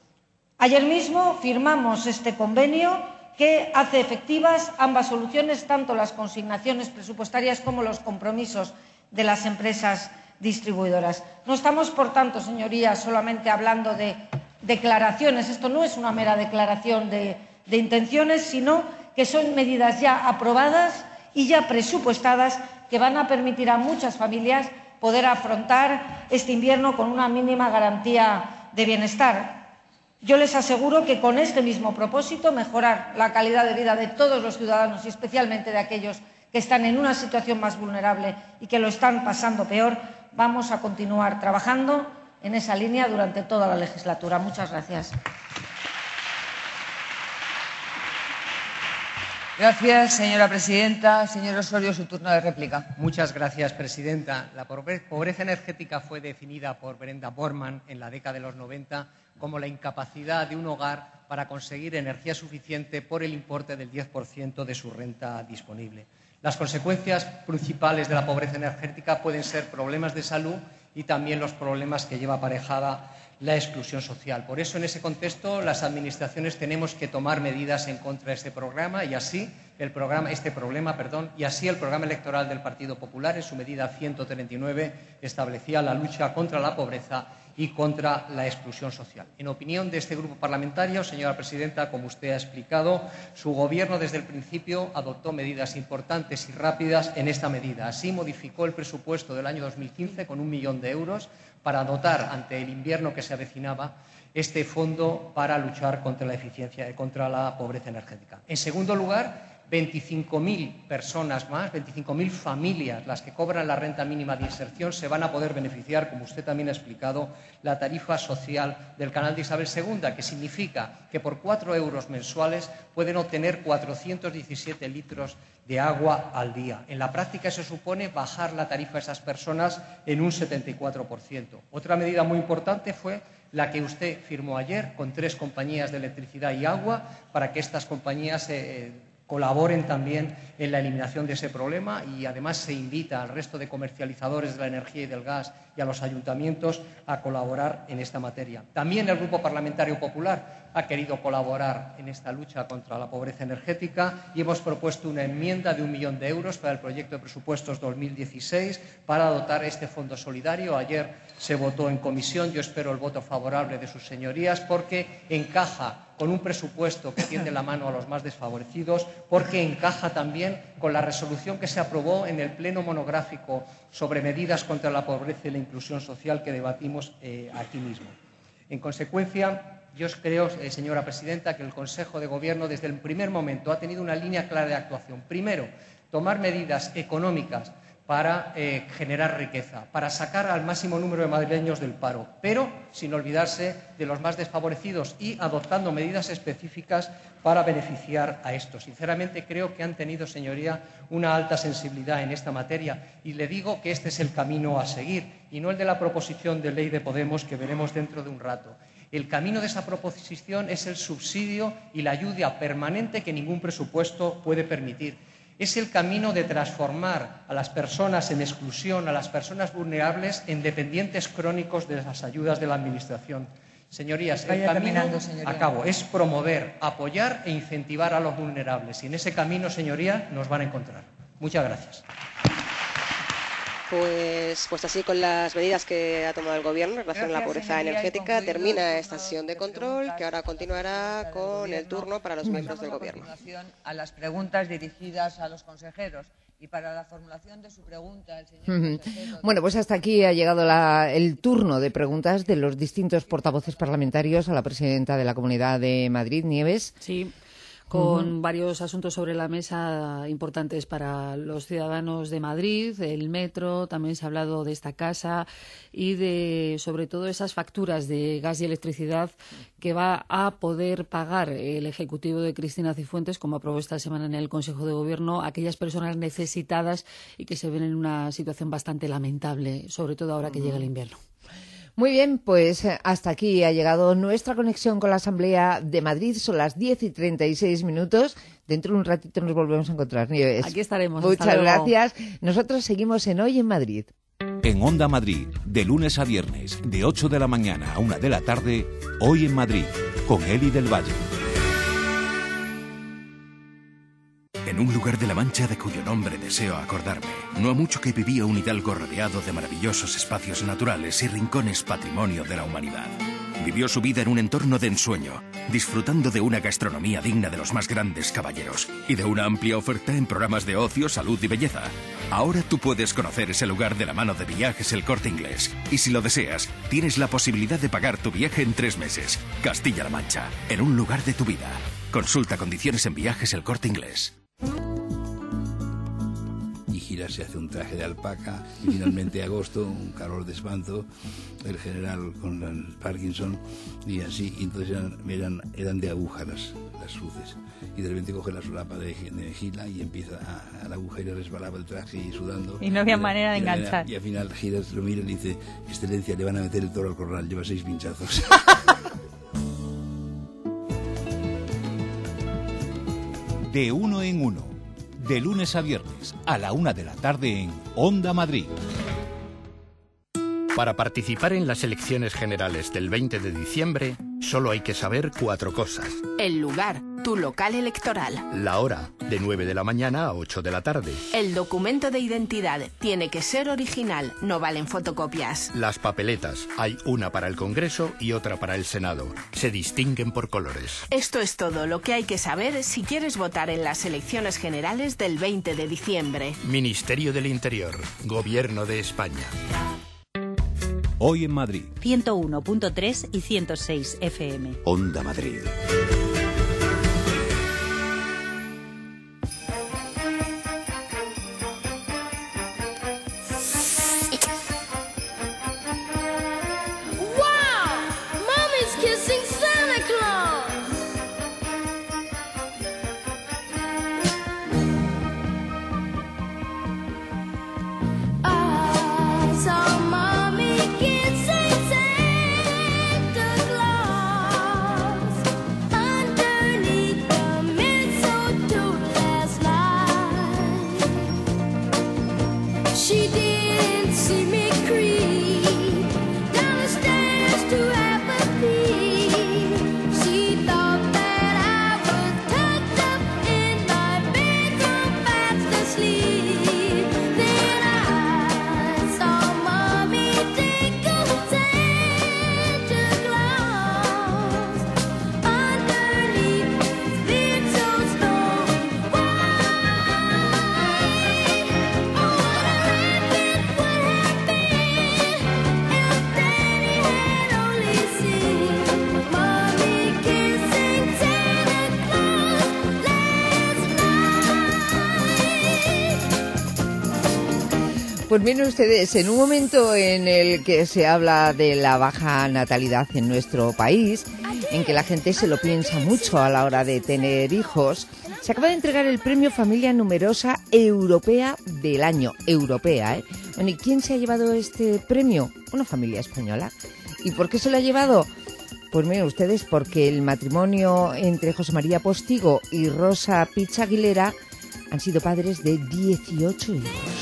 [SPEAKER 7] Ayer mismo firmamos este convenio que hace efectivas ambas soluciones, tanto las consignaciones presupuestarias como los compromisos de las empresas distribuidoras. No estamos, por tanto, señorías, solamente hablando de declaraciones. Esto no es una mera declaración de, de intenciones, sino que son medidas ya aprobadas y ya presupuestadas que van a permitir a muchas familias poder afrontar este invierno con una mínima garantía de bienestar. Yo les aseguro que con este mismo propósito, mejorar la calidad de vida de todos los ciudadanos y especialmente de aquellos que están en una situación más vulnerable y que lo están pasando peor, vamos a continuar trabajando en esa línea durante toda la legislatura. Muchas gracias.
[SPEAKER 5] Gracias, señora presidenta. Señor Osorio, su turno de réplica.
[SPEAKER 10] Muchas gracias, presidenta. La pobreza energética fue definida por Brenda Borman en la década de los noventa como la incapacidad de un hogar para conseguir energía suficiente por el importe del diez por ciento de su renta disponible. Las consecuencias principales de la pobreza energética pueden ser problemas de salud y también los problemas que lleva aparejada la exclusión social. Por eso, en ese contexto, las administraciones tenemos que tomar medidas en contra de este programa y así el programa, este problema, perdón, y así el programa electoral del Partido Popular, en su medida ciento treinta y nueve, establecía la lucha contra la pobreza y contra la exclusión social. En opinión de este grupo parlamentario, señora presidenta, como usted ha explicado, su Gobierno desde el principio adoptó medidas importantes y rápidas en esta medida. Así modificó el presupuesto del año dos mil quince con un millón de euros para dotar, ante el invierno que se avecinaba, este fondo para luchar contra la eficiencia, contra la pobreza energética. En segundo lugar, veinticinco mil personas más, veinticinco mil familias, las que cobran la renta mínima de inserción, se van a poder beneficiar, como usted también ha explicado, la tarifa social del canal de Isabel segunda, que significa que por cuatro euros mensuales pueden obtener cuatrocientos diecisiete litros de agua al día. En la práctica eso supone bajar la tarifa a esas personas en un setenta y cuatro por ciento. Otra medida muy importante fue la que usted firmó ayer con tres compañías de electricidad y agua para que estas compañías eh, colaboren también en la eliminación de ese problema, y además se invita al resto de comercializadores de la energía y del gas y a los ayuntamientos a colaborar en esta materia. También el Grupo Parlamentario Popular ha querido colaborar en esta lucha contra la pobreza energética y hemos propuesto una enmienda de un millón de euros para el proyecto de presupuestos dos mil dieciséis para dotar este fondo solidario. Ayer se votó en comisión, yo espero el voto favorable de sus señorías porque encaja con un presupuesto que tiende la mano a los más desfavorecidos, porque encaja también con la resolución que se aprobó en el Pleno monográfico sobre medidas contra la pobreza y la inclusión social que debatimos eh, aquí mismo. En consecuencia, yo creo, eh, señora presidenta, que el Consejo de Gobierno desde el primer momento ha tenido una línea clara de actuación. Primero, tomar medidas económicas para eh, generar riqueza, para sacar al máximo número de madrileños del paro, pero sin olvidarse de los más desfavorecidos y adoptando medidas específicas para beneficiar a estos. Sinceramente, creo que han tenido, señoría, una alta sensibilidad en esta materia y le digo que este es el camino a seguir y no el de la proposición de ley de Podemos que veremos dentro de un rato. El camino de esa proposición es el subsidio y la ayuda permanente que ningún presupuesto puede permitir. Es el camino de transformar a las personas en exclusión, a las personas vulnerables, en dependientes crónicos de las ayudas de la Administración. Señorías, el camino, acabo, es promover, apoyar e incentivar a los vulnerables. Y en ese camino, señoría, nos van a encontrar. Muchas gracias.
[SPEAKER 4] Pues, pues así, con las medidas que ha tomado el Gobierno en relación a la pobreza energética, termina esta sesión de control, que ahora continuará con el turno para los miembros del Gobierno.
[SPEAKER 5] A las preguntas dirigidas a los consejeros. Y para la formulación de su pregunta, el señor
[SPEAKER 2] Uh-huh.
[SPEAKER 5] consejero...
[SPEAKER 2] Bueno, pues hasta aquí ha llegado la, el turno de preguntas de los distintos portavoces parlamentarios a la presidenta de la Comunidad de Madrid, Nieves.
[SPEAKER 3] Sí. Con
[SPEAKER 2] Uh-huh.
[SPEAKER 3] varios asuntos sobre la mesa importantes para los ciudadanos de Madrid, el metro, también se ha hablado de esta casa y de, sobre todo, esas facturas de gas y electricidad que va a poder pagar el Ejecutivo de Cristina Cifuentes, como aprobó esta semana en el Consejo de Gobierno, a aquellas personas necesitadas y que se ven en una situación bastante lamentable, sobre todo ahora que uh-huh. llega el invierno.
[SPEAKER 2] Muy bien, pues hasta aquí ha llegado nuestra conexión con la Asamblea de Madrid. Son las diez y treinta y seis minutos. Dentro de un ratito nos volvemos a encontrar, Nieves.
[SPEAKER 3] Aquí estaremos.
[SPEAKER 2] Muchas gracias. Nosotros seguimos en Hoy en Madrid.
[SPEAKER 1] En Onda Madrid, de lunes a viernes, de ocho de la mañana a una de la tarde, Hoy en Madrid, con Eli del Valle.
[SPEAKER 11] En un lugar de la Mancha de cuyo nombre deseo acordarme, no ha mucho que vivía un hidalgo rodeado de maravillosos espacios naturales y rincones patrimonio de la humanidad. Vivió su vida en un entorno de ensueño, disfrutando de una gastronomía digna de los más grandes caballeros y de una amplia oferta en programas de ocio, salud y belleza. Ahora tú puedes conocer ese lugar de la mano de Viajes El Corte Inglés. Y si lo deseas, tienes la posibilidad de pagar tu viaje en tres meses. Castilla-La Mancha, en un lugar de tu vida. Consulta condiciones en Viajes El Corte Inglés.
[SPEAKER 12] Y Gira se hace un traje de alpaca y finalmente agosto, un calor de espanto, el general con el Parkinson y así, y entonces eran, eran, eran de aguja las, las luces y de repente coge la solapa de, de Gila y empieza a, a la aguja y le resbalaba el traje y sudando
[SPEAKER 13] y no había y manera de
[SPEAKER 12] y
[SPEAKER 13] enganchar
[SPEAKER 12] y al final Gira se lo mira y le dice: Excelencia, le van a meter el toro al corral, lleva seis pinchazos.
[SPEAKER 1] De uno en uno, de lunes a viernes, a la una de la tarde en Onda Madrid.
[SPEAKER 14] Para participar en las elecciones generales del veinte de diciembre, solo hay que saber cuatro cosas.
[SPEAKER 15] El lugar, tu local electoral.
[SPEAKER 14] La hora, de nueve de la mañana a ocho de la tarde.
[SPEAKER 15] El documento de identidad tiene que ser original, no valen fotocopias.
[SPEAKER 14] Las papeletas, hay una para el Congreso y otra para el Senado. Se distinguen por colores.
[SPEAKER 15] Esto es todo lo que hay que saber si quieres votar en las elecciones generales del veinte de diciembre.
[SPEAKER 14] Ministerio del Interior, Gobierno de España.
[SPEAKER 1] Hoy en Madrid.
[SPEAKER 13] ciento uno punto tres y ciento seis F M.
[SPEAKER 1] Onda Madrid.
[SPEAKER 16] I
[SPEAKER 2] Pues miren ustedes, en un momento en el que se habla de la baja natalidad en nuestro país, en que la gente se lo piensa mucho a la hora de tener hijos, se acaba de entregar el premio Familia Numerosa Europea del año. Europea, ¿eh? Bueno, ¿y quién se ha llevado este premio? Una familia española. ¿Y por qué se lo ha llevado? Pues miren ustedes, porque el matrimonio entre José María Postigo y Rosa Pich Aguilera han sido padres de dieciocho hijos.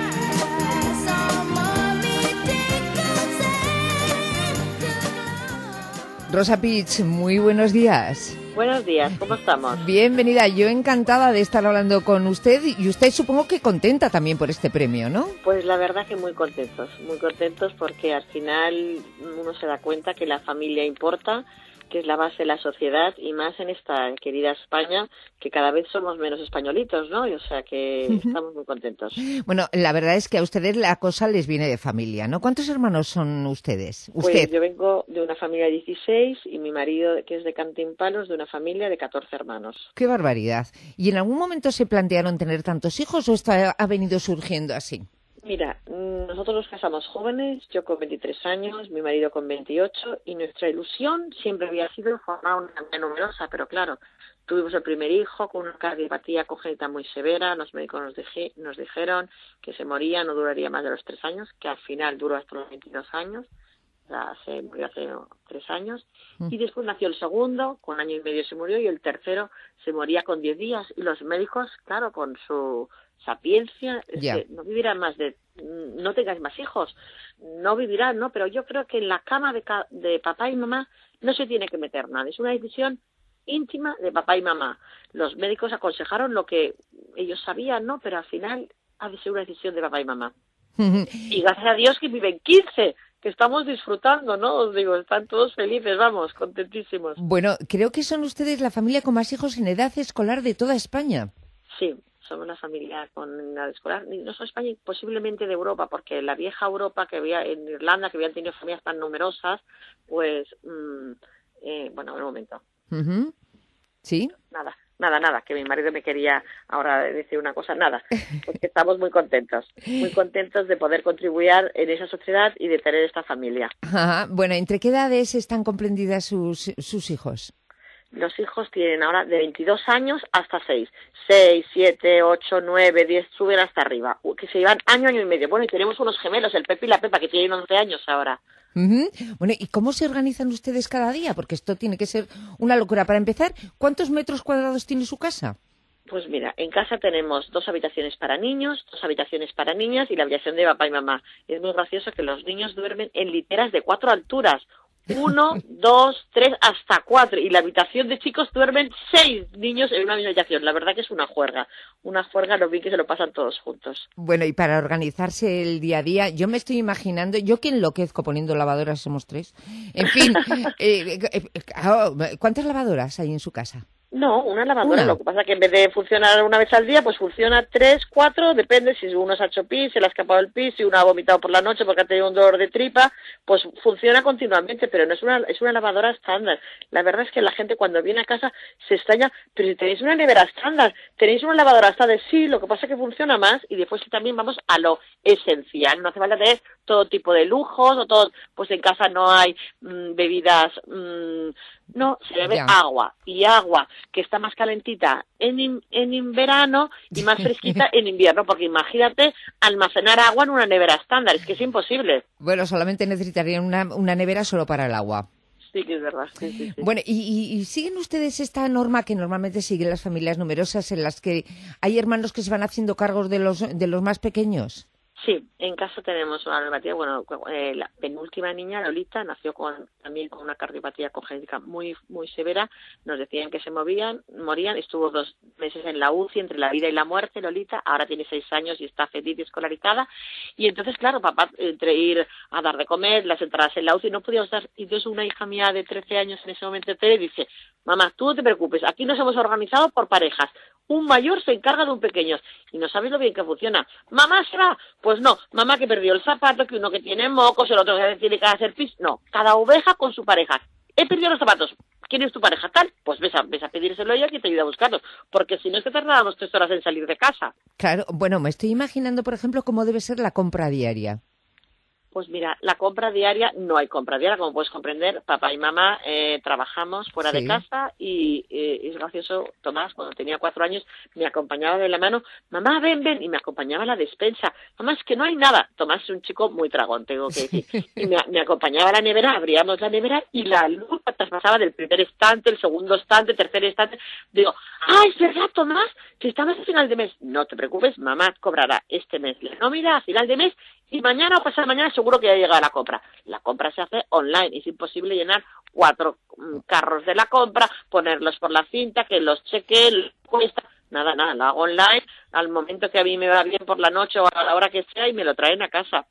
[SPEAKER 2] Rosa Pich, muy buenos días.
[SPEAKER 16] Buenos días, ¿cómo estamos?
[SPEAKER 2] Bienvenida, yo encantada de estar hablando con usted y usted supongo que contenta también por este premio, ¿no?
[SPEAKER 16] Pues la verdad que muy contentos, muy contentos porque al final uno se da cuenta que la familia importa, que es la base de la sociedad y más en esta querida España, que cada vez somos menos españolitos, ¿no? Y, o sea que uh-huh. estamos muy contentos.
[SPEAKER 2] Bueno, la verdad es que a ustedes la cosa les viene de familia, ¿no? ¿Cuántos hermanos son ustedes? ¿Usted?
[SPEAKER 16] Pues yo vengo de una familia de dieciséis y mi marido, que es de Cantimpalos, de una familia de catorce hermanos.
[SPEAKER 2] ¡Qué barbaridad! ¿Y en algún momento se plantearon tener tantos hijos o esto ha venido surgiendo así?
[SPEAKER 16] Mira, nosotros nos casamos jóvenes, yo con veintitrés años, mi marido con veintiocho, y nuestra ilusión siempre había sido formar una familia numerosa, pero claro, tuvimos el primer hijo con una cardiopatía congénita muy severa, los médicos nos, dije, nos dijeron que se moría, no duraría más de los tres años, que al final duró hasta los veintidós años, o sea, se murió hace tres años, y después nació el segundo, con año y medio se murió, y el tercero se moría con diez días, y los médicos, claro, con su sapiencia, es
[SPEAKER 2] yeah.
[SPEAKER 16] que no vivirán más de, no tengáis más hijos, no vivirán, ¿no? Pero yo creo que en la cama de, de papá y mamá no se tiene que meter nada, es una decisión íntima de papá y mamá. Los médicos aconsejaron lo que ellos sabían, ¿no? Pero al final ha de ser una decisión de papá y mamá. Y gracias a Dios que viven quince, que estamos disfrutando, ¿no? Os digo, están todos felices, vamos, contentísimos.
[SPEAKER 2] Bueno, creo que son ustedes la familia con más hijos en edad escolar de toda España.
[SPEAKER 16] Sí. Somos una familia con edad escolar, no solo España, posiblemente de Europa, porque la vieja Europa que había en Irlanda, que habían tenido familias tan numerosas, pues, mmm, eh, bueno, un momento.
[SPEAKER 2] Uh-huh. ¿Sí?
[SPEAKER 16] Nada, nada, nada, que mi marido me quería ahora decir una cosa, nada, porque estamos muy contentos, muy contentos de poder contribuir en esa sociedad y de tener esta familia.
[SPEAKER 2] Ajá. Bueno, ¿entre qué edades están comprendidas sus, sus hijos?
[SPEAKER 16] Los hijos tienen ahora de veintidós años hasta seis. seis, siete, ocho, nueve, diez, suben hasta arriba. Que se llevan año, año y medio. Bueno, y tenemos unos gemelos, el Pepe y la Pepa, que tienen once años ahora.
[SPEAKER 2] Uh-huh. Bueno, ¿y cómo se organizan ustedes cada día? Porque esto tiene que ser una locura. Para empezar, ¿cuántos metros cuadrados tiene su casa?
[SPEAKER 16] Pues mira, en casa tenemos dos habitaciones para niños, dos habitaciones para niñas y la habitación de papá y mamá. Es muy gracioso que los niños duermen en literas de cuatro alturas. Uno, dos, tres, hasta cuatro. Y la habitación de chicos duermen seis niños en una misma habitación. La verdad que es una juerga. Una juerga, lo bien que se lo pasan todos juntos.
[SPEAKER 2] Bueno, y para organizarse el día a día, yo me estoy imaginando, yo que enloquezco poniendo lavadoras, somos tres. En fin, eh, eh, eh, ¿cuántas lavadoras hay en su casa?
[SPEAKER 16] No, una lavadora.
[SPEAKER 2] Una.
[SPEAKER 16] Lo que pasa es que en vez de funcionar una vez al día, pues funciona tres, cuatro, depende si uno se ha hecho pis, se le ha escapado el pis, si uno ha vomitado por la noche porque ha tenido un dolor de tripa, pues funciona continuamente, pero no es una, es una lavadora estándar. La verdad es que la gente cuando viene a casa se extraña, pero si tenéis una nevera estándar, tenéis una lavadora estándar, sí, lo que pasa es que funciona más y después también vamos a lo esencial. No hace falta tener todo tipo de lujos o todo, pues en casa no hay mmm, bebidas, mmm, no, se bebe
[SPEAKER 2] Ya.
[SPEAKER 16] agua y agua que está más calentita en, in, en, en verano y más fresquita en invierno, porque imagínate almacenar agua en una nevera estándar, es que es imposible.
[SPEAKER 2] Bueno, solamente necesitarían una, una nevera solo para el agua.
[SPEAKER 16] Sí, que es verdad. Sí, sí, sí.
[SPEAKER 2] Bueno, ¿y, y, y siguen ustedes esta norma que normalmente siguen las familias numerosas en las que hay hermanos que se van haciendo cargos de los, de los más pequeños?
[SPEAKER 16] Sí, en casa tenemos una normativa, bueno, eh, la penúltima niña, Lolita, nació con, también con una cardiopatía congénita muy muy severa, nos decían que se movían, morían, estuvo dos meses en la U C I entre la vida y la muerte, Lolita, ahora tiene seis años y está feliz y escolarizada, y entonces, claro, papá, entre ir a dar de comer, las entradas en la U C I, no podíamos dar, y entonces una hija mía de trece años en ese momento te dice, mamá, tú no te preocupes, aquí nos hemos organizado por parejas, un mayor se encarga de un pequeño, y no sabes lo bien que funciona, mamá se va, pues no, mamá que perdió el zapato, que uno que tiene mocos, el otro que tiene que hacer pis, no, cada oveja con su pareja, he perdido los zapatos. ¿Quién es tu pareja? Tal, pues ves a, ves a pedírselo a ella que te ayude a buscarlos, porque si no es que tardábamos tres horas en salir de casa.
[SPEAKER 2] Claro, bueno, me estoy imaginando, por ejemplo, cómo debe ser la compra diaria.
[SPEAKER 16] Pues mira, la compra diaria, no hay compra diaria, como puedes comprender, papá y mamá eh, trabajamos fuera
[SPEAKER 2] Sí.
[SPEAKER 16] de casa y eh, es gracioso, Tomás, cuando tenía cuatro años, me acompañaba de la mano, mamá, ven, ven, y me acompañaba a la despensa, mamá, es que no hay nada, Tomás es un chico muy tragón, tengo que decir, y me, me acompañaba a la nevera, abríamos la nevera y la luz traspasaba del primer estante, el segundo estante, el tercer estante, digo, ah, es verdad, Tomás, que estamos a final de mes, no te preocupes, mamá cobrará este mes la nómina a final de mes y mañana o pasado mañana seguro que ya llega la compra. La compra se hace online, es imposible llenar cuatro mm, carros de la compra, ponerlos por la cinta, que los cheque, cuesta, nada, nada, lo hago online al momento que a mí me va bien por la noche o a la hora que sea y me lo traen a casa.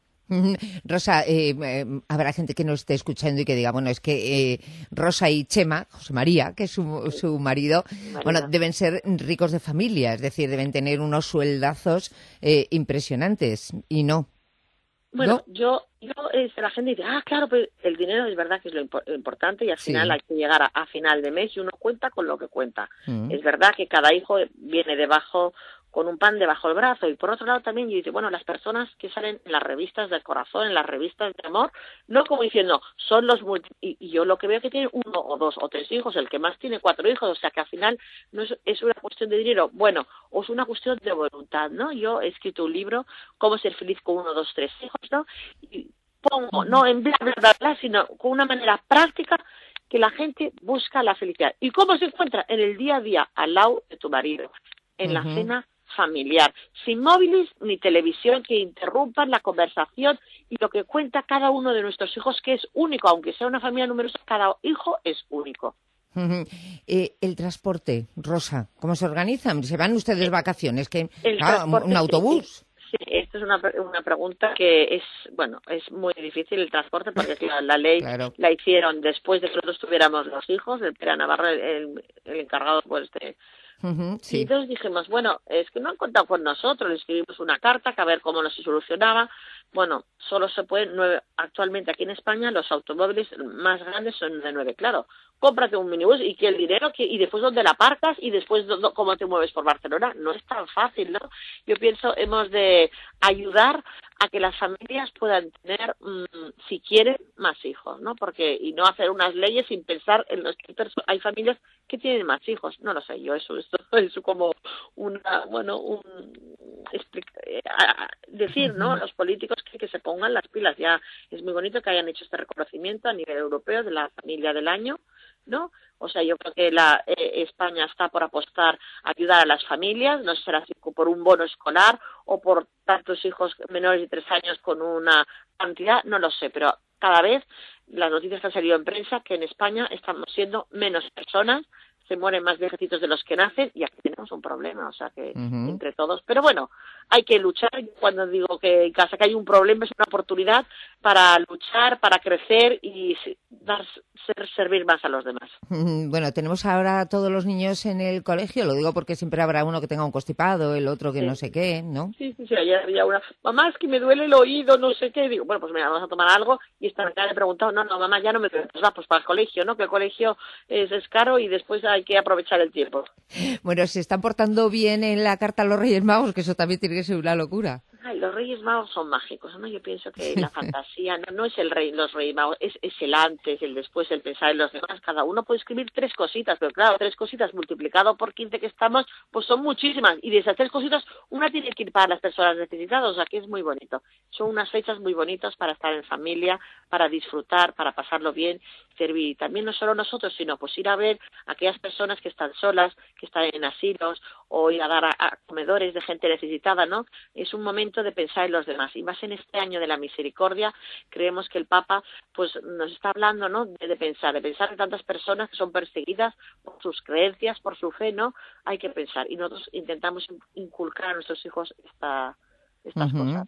[SPEAKER 2] Rosa, eh, eh, habrá gente que nos esté escuchando y que diga, bueno, es que eh, Rosa y Chema, José María, que es su, su marido,
[SPEAKER 16] Marido.
[SPEAKER 2] bueno, deben ser ricos de familia, es decir, deben tener unos sueldazos eh, impresionantes, y no.
[SPEAKER 16] Bueno,
[SPEAKER 2] ¿No?
[SPEAKER 16] yo, yo eh, la gente dice, ah, claro, pues el dinero es verdad que es lo, impo- lo importante y al
[SPEAKER 2] Sí.
[SPEAKER 16] final hay que llegar a, a final de mes y uno cuenta con lo que cuenta.
[SPEAKER 2] Mm.
[SPEAKER 16] Es verdad que cada hijo viene debajo, con un pan debajo del brazo. Y por otro lado también yo digo, bueno, las personas que salen en las revistas del corazón, en las revistas de amor, no como diciendo, son los multi... Y, y yo lo que veo que tienen uno o dos o tres hijos, el que más tiene cuatro hijos, o sea que al final no es, es una cuestión de dinero, bueno, o es una cuestión de voluntad, ¿no? Yo he escrito un libro, Cómo ser feliz con uno, dos, tres hijos, ¿no? Y pongo, no en bla, bla, bla, bla, sino con una manera práctica que la gente busca la felicidad. ¿Y cómo se encuentra? En el día a día, al lado de tu marido, en la
[SPEAKER 2] Ujú.
[SPEAKER 16] cena familiar, sin móviles ni televisión que interrumpan la conversación y lo que cuenta cada uno de nuestros hijos, que es único, aunque sea una familia numerosa, cada hijo es único.
[SPEAKER 2] Ujú. Eh, el transporte, Rosa, ¿cómo se organizan? ¿Se van ustedes de vacaciones? Que,
[SPEAKER 16] El
[SPEAKER 2] claro,
[SPEAKER 16] transporte,
[SPEAKER 2] un autobús.
[SPEAKER 16] Sí, esto es una, pre- una pregunta que es, bueno, es muy difícil el transporte porque claro, la ley
[SPEAKER 2] Claro.
[SPEAKER 16] la hicieron después de que nosotros tuviéramos los hijos, el Pera Navarro, el, el, el encargado pues de...
[SPEAKER 2] Ujú,
[SPEAKER 16] Y
[SPEAKER 2] sí.
[SPEAKER 16] entonces dijimos, bueno, es que no han contado con nosotros, le escribimos una carta que a ver cómo nos solucionaba. Bueno, solo se pueden nueve, actualmente aquí en España los automóviles más grandes son de nueve, claro. Cómprate un minibús y que el dinero, que, y después dónde la aparcas y después dó- cómo te mueves por Barcelona. No es tan fácil, ¿no? Yo pienso, hemos de ayudar a que las familias puedan tener, mmm, si quieren, más hijos, ¿no? Porque, y no hacer unas leyes sin pensar en los que perso- hay familias que tienen más hijos. No lo sé, yo eso, esto es como una, bueno, un, explica- eh, a- a- decir, ¿no? Los políticos que, que se pongan las pilas. Ya es muy bonito que hayan hecho este reconocimiento a nivel europeo de la familia del año, ¿no? O sea, yo creo que la eh, España está por apostar a ayudar a las familias, no sé si será así por un bono escolar o por tantos hijos menores de tres años con una cantidad, no lo sé, pero cada vez las noticias que han salido en prensa que en España estamos siendo menos personas, se mueren más viejecitos de los que nacen y aquí tenemos un problema, o sea que
[SPEAKER 2] Ujú.
[SPEAKER 16] entre todos, pero bueno, hay que luchar. Yo cuando digo que en casa que hay un problema es una oportunidad para luchar, para crecer y si- dar ser, servir más a los demás.
[SPEAKER 2] Mm, Bueno, tenemos ahora a todos los niños en el colegio, lo digo porque siempre habrá uno que tenga un constipado, el otro que
[SPEAKER 16] Sí.
[SPEAKER 2] no sé qué, ¿no?
[SPEAKER 16] Sí, sí, sí, ayer había una, mamá, es que me duele el oído, no sé qué, digo, bueno, pues mira, vamos a tomar algo, y esta mañana le he preguntado, no, no, mamá, ya no me duele, pues va, pues para el colegio, ¿no? Que el colegio es, es caro y después hay que aprovechar el tiempo.
[SPEAKER 2] Bueno, se están portando bien en la carta a los Reyes Magos, que eso también tiene que ser una locura.
[SPEAKER 16] Ay, los Reyes Magos son mágicos, ¿no? Yo pienso que la fantasía no, no es el rey, los Reyes Magos, es, es el antes, el después, el pensar en los demás. Cada uno puede escribir tres cositas, pero claro, tres cositas multiplicado por quince que estamos, pues son muchísimas. Y de esas tres cositas, una tiene que ir para las personas necesitadas, o sea que es muy bonito. Son unas fechas muy bonitas para estar en familia, para disfrutar, para pasarlo bien, servir. Y también no solo nosotros, sino pues ir a ver a aquellas personas que están solas, que están en asilos, o ir a dar a, a comedores de gente necesitada, ¿no? Es un momento de pensar en los demás. Y más en este año de la misericordia, creemos que el Papa pues nos está hablando, ¿no? De, de pensar, de pensar en tantas personas que son perseguidas por sus creencias, por su fe, ¿no? Hay que pensar. Y nosotros intentamos inculcar a nuestros hijos esta, estas
[SPEAKER 2] Ujú.
[SPEAKER 16] cosas.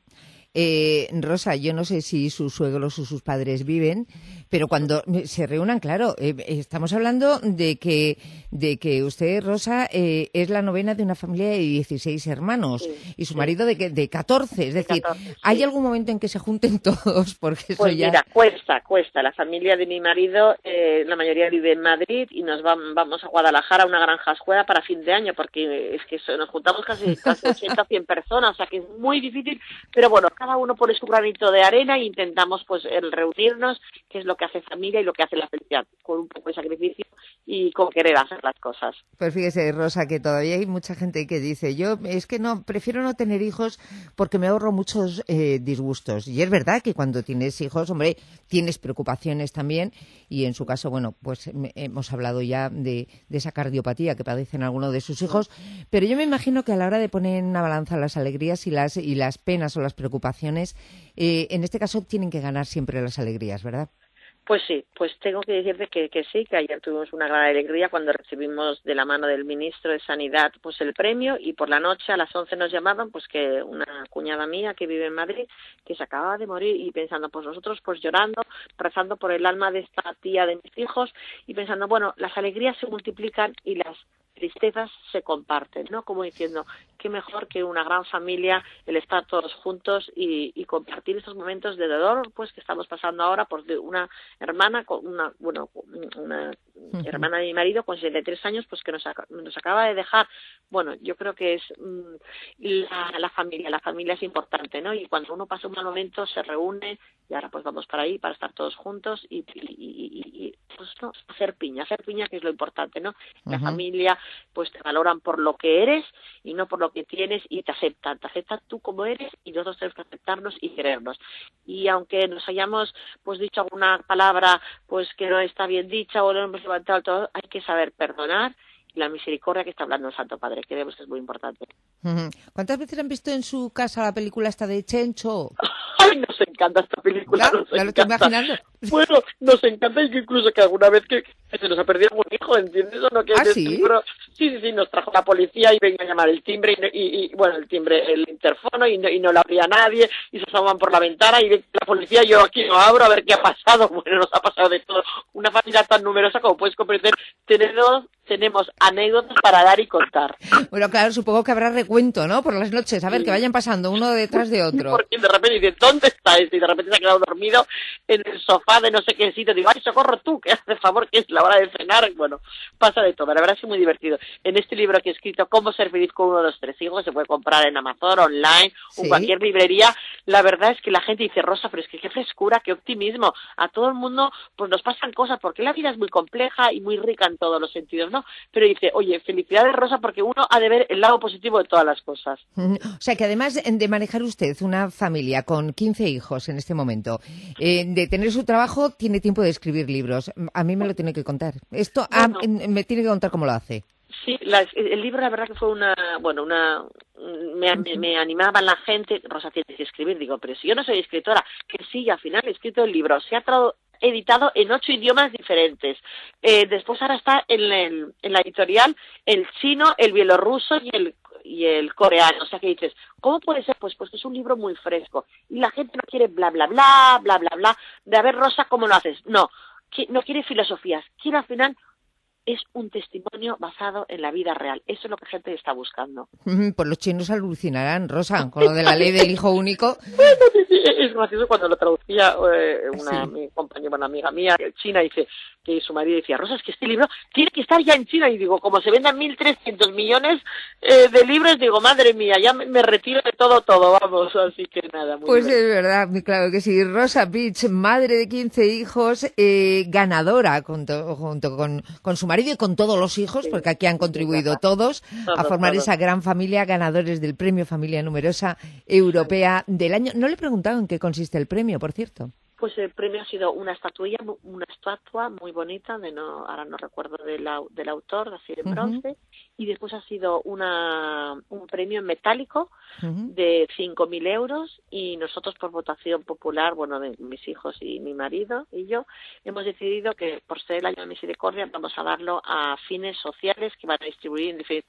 [SPEAKER 2] Eh, Rosa, yo no sé si sus suegros o sus padres viven, pero cuando se reúnan, claro, eh, estamos hablando de que de que usted, Rosa, eh, es la novena de una familia de dieciséis hermanos
[SPEAKER 16] Sí,
[SPEAKER 2] y su
[SPEAKER 16] sí.
[SPEAKER 2] marido de, que- de catorce. Es
[SPEAKER 16] De
[SPEAKER 2] decir,
[SPEAKER 16] catorce, sí.
[SPEAKER 2] ¿hay algún momento en que se junten todos? Porque eso
[SPEAKER 16] Pues
[SPEAKER 2] ya...
[SPEAKER 16] mira, cuesta, cuesta. La familia de mi marido, eh, la mayoría vive en Madrid y nos vam- vamos a Guadalajara, a una granja escuela para fin de año, porque es que eso, nos juntamos casi, casi ochenta, cien personas, o sea que es muy difícil, pero bueno, cada uno pone su granito de arena e intentamos pues el reunirnos, que es lo que hace familia y lo que hace la felicidad, con un poco de sacrificio y con querer hacer las cosas.
[SPEAKER 2] Pues fíjese, Rosa, que todavía hay mucha gente que dice, yo es que no, prefiero no tener hijos porque me ahorro muchos eh, disgustos. Y es verdad que cuando tienes hijos, hombre, tienes preocupaciones también. Y en su caso, bueno, pues me- hemos hablado ya de, de esa cardiopatía que padecen algunos de sus hijos. Pero yo me imagino que a la hora de poner en una balanza las alegrías y las, y las penas o las preocupaciones, eh, en este caso tienen que ganar siempre las alegrías, ¿verdad?
[SPEAKER 16] Pues sí, pues tengo que decirte que, que sí, que ayer tuvimos una gran alegría cuando recibimos de la mano del ministro de Sanidad pues el premio y por la noche a las once nos llamaban pues que una cuñada mía que vive en Madrid que se acababa de morir y pensando pues nosotros pues llorando, rezando por el alma de esta tía de mis hijos y pensando bueno, las alegrías se multiplican y las tristezas se comparten, ¿no? Como diciendo, qué mejor que una gran familia el estar todos juntos y, y compartir estos momentos de dolor, pues que estamos pasando ahora, pues de una hermana, con una, bueno, una
[SPEAKER 2] Ujú.
[SPEAKER 16] hermana de mi marido con setenta y tres años, pues que nos, aca- nos acaba de dejar. Bueno, yo creo que es mm, la, la familia, la familia es importante, ¿no? Y cuando uno pasa un mal momento se reúne y ahora pues vamos para ahí para estar todos juntos y, y, y- y- y, pues no, hacer piña, hacer piña que es lo importante, ¿no? La
[SPEAKER 2] Ujú.
[SPEAKER 16] familia pues te valoran por lo que eres y no por lo que tienes y te aceptan, te aceptan tú como eres y nosotros tenemos que aceptarnos y querernos. Y aunque nos hayamos pues dicho alguna palabra pues que no está bien dicha o no hemos levantado todo, hay que saber perdonar y la misericordia que está hablando el Santo Padre, creemos que es muy importante.
[SPEAKER 2] Ujú. ¿Cuántas veces han visto en su casa la película esta de Chencho?
[SPEAKER 16] ¡Ay, nos encanta esta película!
[SPEAKER 2] Ya,
[SPEAKER 16] Nos
[SPEAKER 2] me lo estoy
[SPEAKER 16] encanta.
[SPEAKER 2] imaginando.
[SPEAKER 16] Bueno, nos encanta y que incluso que alguna vez que, que se nos ha perdido algún hijo, ¿entiendes? ¿O no? Que
[SPEAKER 2] ¿Ah,
[SPEAKER 16] en este
[SPEAKER 2] sí?
[SPEAKER 16] libro- sí, sí, sí, nos trajo la policía y venga a llamar el timbre y, no- y- y, bueno, el timbre, el interfono y no, y no lo abría nadie y se asoman por la ventana y ve la policía, yo aquí no abro a ver qué ha pasado. Bueno, nos ha pasado de todo. Una familia tan numerosa como puedes comprender, tenemos, tenemos anécdotas para dar y contar.
[SPEAKER 2] Bueno, claro, supongo que habrá recuento, ¿no? Por las noches, a ver,
[SPEAKER 16] Sí.
[SPEAKER 2] que vayan pasando uno detrás de otro.
[SPEAKER 16] Porque de repente dice, ¿dónde está este? Y de repente se ha quedado dormido en el sofá de no sé qué sitio. Digo, ay, socorro tú, que hace favor, que es la hora de cenar. Y bueno, pasa de todo. La verdad es que es muy divertido. En este libro que he escrito, Cómo ser feliz con uno de los tres hijos, se puede comprar en Amazon, online, o
[SPEAKER 2] Sí.
[SPEAKER 16] en cualquier librería. La verdad es que la gente dice, Rosa, pero es que qué frescura, qué optimismo. A todo el mundo pues nos pasan cosas, porque la vida es muy compleja y muy rica en todos los sentidos, ¿no? Pero dice, oye, felicidades, Rosa, porque uno ha de ver el lado positivo de todas las cosas.
[SPEAKER 2] Ujú. O sea, que además de manejar usted una familia con quince hijos en este momento, eh, de tener su trabajo, tiene tiempo de escribir libros. A mí me lo tiene que contar. Esto ah,
[SPEAKER 16] Bueno.
[SPEAKER 2] me tiene que contar cómo lo hace.
[SPEAKER 16] Sí, la- el libro la verdad que fue una, bueno, una, me, me, me animaba la gente, Rosa, tienes que escribir, digo, pero si yo no soy escritora, que sí, al final he escrito el libro, se ha tradu- editado en ocho idiomas diferentes, eh, después ahora está en, el, en la editorial el chino, el bielorruso y el y el coreano, o sea que dices, ¿cómo puede ser? Pues pues que es un libro muy fresco y la gente no quiere bla bla bla, bla bla bla, de a ver Rosa, ¿cómo lo haces? No, qui- no quiere filosofías, quiere al final es un testimonio basado en la vida real. Eso es lo que la gente está buscando.
[SPEAKER 2] Ujú, pues los chinos alucinarán, Rosa, con lo de la ley del hijo único.
[SPEAKER 16] Bueno, sí, sí, es gracioso cuando lo traducía eh, una
[SPEAKER 2] Sí.
[SPEAKER 16] mi compañera, una amiga mía china, dice que su marido decía, Rosa, es que este libro tiene que estar ya en China. Y digo, como se vendan mil trescientos millones eh, de libros, digo, madre mía, ya me, me retiro de todo, todo, vamos. Así que nada, muy
[SPEAKER 2] Pues
[SPEAKER 16] divertido.
[SPEAKER 2] es verdad, claro que sí. Rosa Beach, madre de quince hijos, eh, ganadora junto, junto con, con su marido y con todos los hijos, porque aquí han contribuido todos a
[SPEAKER 16] Todos,
[SPEAKER 2] formar
[SPEAKER 16] todos.
[SPEAKER 2] esa gran familia, ganadores del premio Familia Numerosa Europea del año. No le he preguntado en qué consiste el premio, por cierto.
[SPEAKER 16] Pues el premio ha sido una estatuilla, una estatua muy bonita, de no, ahora no recuerdo del, au- del autor, así de
[SPEAKER 2] Ujú.
[SPEAKER 16] bronce, y después ha sido una, un premio en metálico
[SPEAKER 2] Ujú.
[SPEAKER 16] de cinco mil euros y nosotros por votación popular, bueno, de mis hijos y mi marido y yo, hemos decidido que por ser el año de misericordia vamos a darlo a fines sociales que van a distribuir en diferentes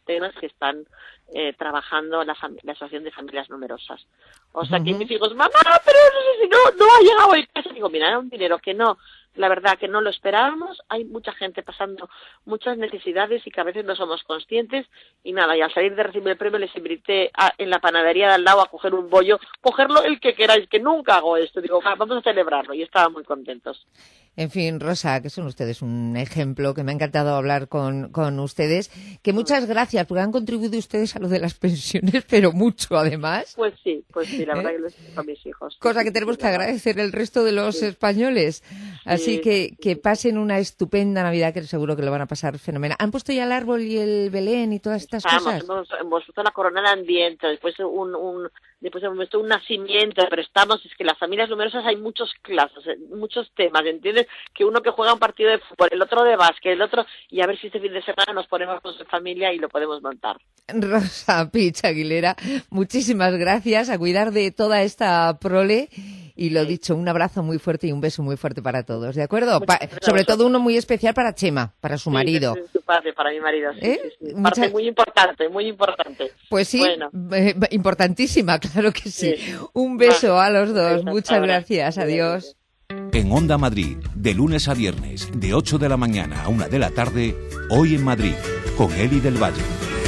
[SPEAKER 16] temas que están eh, trabajando la, la Asociación de Familias Numerosas. O sea, uh-huh. que mis hijos, mamá, pero no sé si no, no ha llegado hoy. Digo, mira, era un dinero que no, la verdad que no lo esperábamos. Hay mucha gente pasando muchas necesidades y que a veces no somos conscientes. Y nada, y al salir de recibir el premio les invité a, en la panadería de al lado a coger un bollo, cogerlo el que queráis, que nunca hago esto. Digo, vamos a celebrarlo, y estaban muy contentos.
[SPEAKER 2] En fin, Rosa, que son ustedes un ejemplo, que me ha encantado hablar con, con ustedes, que muchas gracias, porque han contribuido ustedes a lo de las pensiones, pero mucho además.
[SPEAKER 16] Pues sí, pues sí, la verdad ¿Eh? que les digo a mis hijos.
[SPEAKER 2] Cosa que tenemos que agradecer el resto de los sí. españoles. Así sí, que, que pasen una estupenda Navidad, que seguro que lo van a pasar fenomenal. ¿Han puesto ya el árbol y el Belén y todas estas
[SPEAKER 16] Vamos,
[SPEAKER 2] cosas?
[SPEAKER 16] Hemos, hemos puesto la corona de ambiente, después un... un Después hemos visto un nacimiento, pero estamos, es que las familias numerosas hay muchos clases, muchos temas, ¿entiendes? Que uno que juega un partido de fútbol, el otro de básquet, el otro, y a ver si este fin de semana nos ponemos con su familia y lo podemos montar.
[SPEAKER 2] Rosa Pich Aguilera, muchísimas gracias, a cuidar de toda esta prole. Y lo dicho, un abrazo muy fuerte y un beso muy fuerte para todos, ¿de acuerdo? Pa- sobre todo uno muy especial para Chema, para su
[SPEAKER 16] sí,
[SPEAKER 2] marido.
[SPEAKER 16] Sí, su parte, para mi marido, sí,
[SPEAKER 2] ¿Eh?
[SPEAKER 16] sí, sí.
[SPEAKER 2] Mucha...
[SPEAKER 16] Parte muy importante, muy importante.
[SPEAKER 2] Pues sí,
[SPEAKER 16] bueno.
[SPEAKER 2] eh, importantísima, claro que sí. sí. Un beso ah, a los dos, muchas ahora. gracias, adiós.
[SPEAKER 1] En Onda Madrid, de lunes a viernes, de ocho de la mañana a una de la tarde, Hoy en Madrid, con Eli del Valle.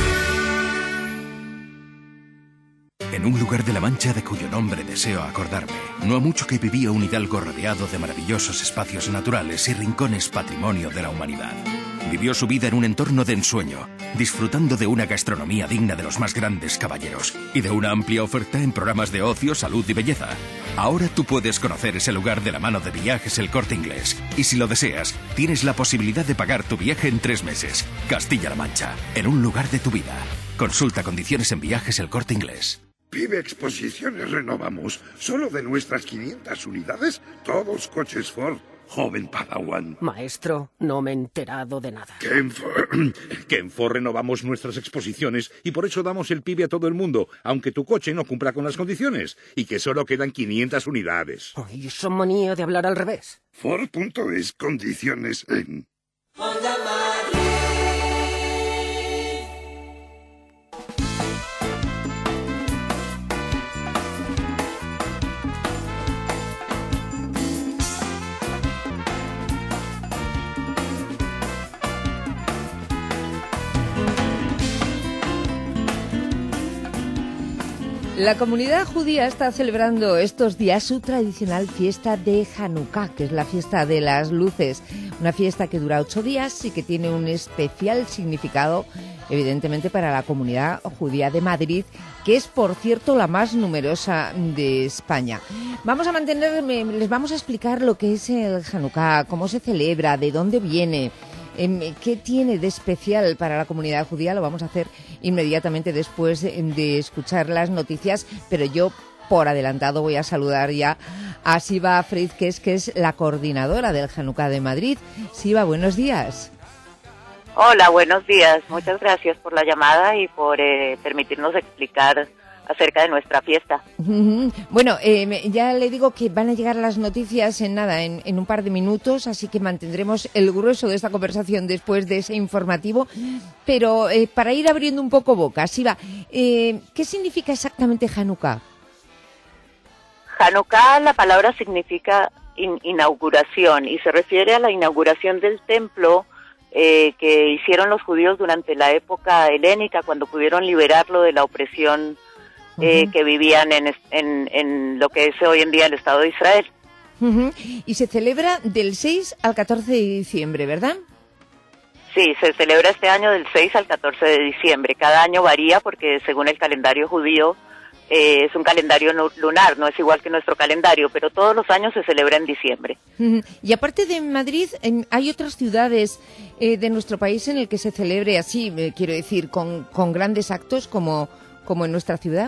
[SPEAKER 11] En un lugar de la Mancha de cuyo nombre deseo acordarme, no ha mucho que vivía un hidalgo rodeado de maravillosos espacios naturales y rincones patrimonio de la humanidad. Vivió su vida en un entorno de ensueño, disfrutando de una gastronomía digna de los más grandes caballeros y de una amplia oferta en programas de ocio, salud y belleza. Ahora tú puedes conocer ese lugar de la mano de Viajes El Corte Inglés. Y si lo deseas, tienes la posibilidad de pagar tu viaje en tres meses. Castilla-La Mancha, en un lugar de tu vida. Consulta condiciones en Viajes El Corte Inglés.
[SPEAKER 17] Pibe Exposiciones renovamos. Solo de nuestras quinientas unidades, todos coches Ford. Joven Padawan.
[SPEAKER 18] Maestro, no me he enterado de nada.
[SPEAKER 17] Que en, For... que en Ford renovamos nuestras exposiciones y por eso damos el pibe a todo el mundo, aunque tu coche no cumpla con las condiciones, y que solo quedan quinientas unidades.
[SPEAKER 18] Ay, son manía de hablar al revés.
[SPEAKER 17] Ford punto es, condiciones en... Honda Madrid.
[SPEAKER 2] La comunidad judía está celebrando estos días su tradicional fiesta de Hanukkah, que es la fiesta de las luces, una fiesta que dura ocho días y que tiene un especial significado, evidentemente, para la comunidad judía de Madrid, que es, por cierto, la más numerosa de España. Vamos a mantener, les vamos a explicar lo que es el Hanukkah, cómo se celebra, de dónde viene, ¿qué tiene de especial para la comunidad judía? Lo vamos a hacer inmediatamente después de escuchar las noticias, pero yo, por adelantado, voy a saludar ya a Siva Freizkes, que es la coordinadora del Hanukkah de Madrid. Siva, buenos días.
[SPEAKER 19] Hola, buenos días. Muchas gracias por la llamada y por eh, permitirnos explicar acerca de nuestra fiesta.
[SPEAKER 2] Bueno, eh, ya le digo que van a llegar las noticias en nada, en, en un par de minutos, así que mantendremos el grueso de esta conversación después de ese informativo. Pero eh, para ir abriendo un poco boca, Siva, eh, ¿qué significa exactamente Hanukkah?
[SPEAKER 19] Hanukkah, la palabra significa in- inauguración y se refiere a la inauguración del templo eh, que hicieron los judíos durante la época helénica, cuando pudieron liberarlo de la opresión Eh, uh-huh. que vivían en, en, en lo que es hoy en día el Estado de Israel.
[SPEAKER 2] Uh-huh. Y se celebra del seis al catorce de diciembre, ¿verdad?
[SPEAKER 19] Sí, se celebra este año del seis al catorce de diciembre. Cada año varía porque según el calendario judío eh, es un calendario lunar, no es igual que nuestro calendario, pero todos los años se celebra en diciembre.
[SPEAKER 2] Uh-huh. Y aparte de Madrid, en, ¿hay otras ciudades eh, de nuestro país en el que se celebre así, eh, quiero decir, con, con grandes actos como, como en nuestra ciudad?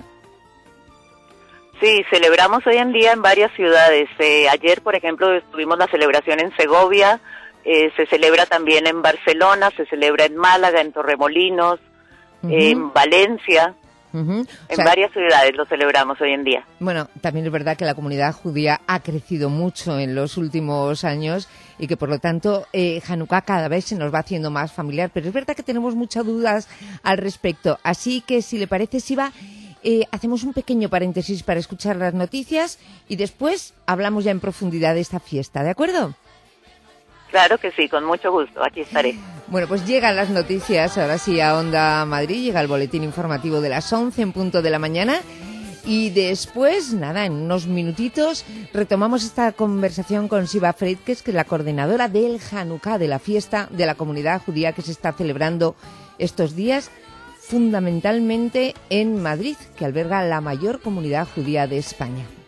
[SPEAKER 19] Sí, celebramos hoy en día en varias ciudades. Eh, ayer, por ejemplo, tuvimos la celebración en Segovia, eh, se celebra también en Barcelona, se celebra en Málaga, en Torremolinos, uh-huh. en Valencia.
[SPEAKER 2] Uh-huh. O
[SPEAKER 19] En
[SPEAKER 2] sea,
[SPEAKER 19] varias ciudades lo celebramos hoy en día.
[SPEAKER 2] Bueno, también es verdad que la comunidad judía ha crecido mucho en los últimos años y que por lo tanto eh, Hanukkah cada vez se nos va haciendo más familiar, pero es verdad que tenemos muchas dudas al respecto. Así que si le parece, Siva, eh, hacemos un pequeño paréntesis para escuchar las noticias y después hablamos ya en profundidad de esta fiesta, ¿de acuerdo?
[SPEAKER 19] Claro que sí, con mucho gusto, aquí estaré.
[SPEAKER 2] Bueno, pues llegan las noticias, ahora sí, a Onda Madrid, llega el boletín informativo de las once en punto de la mañana y después, nada, en unos minutitos retomamos esta conversación con Siva Freidkes, que es la coordinadora del Hanukkah, de la fiesta de la comunidad judía que se está celebrando estos días, fundamentalmente en Madrid, que alberga la mayor comunidad judía de España.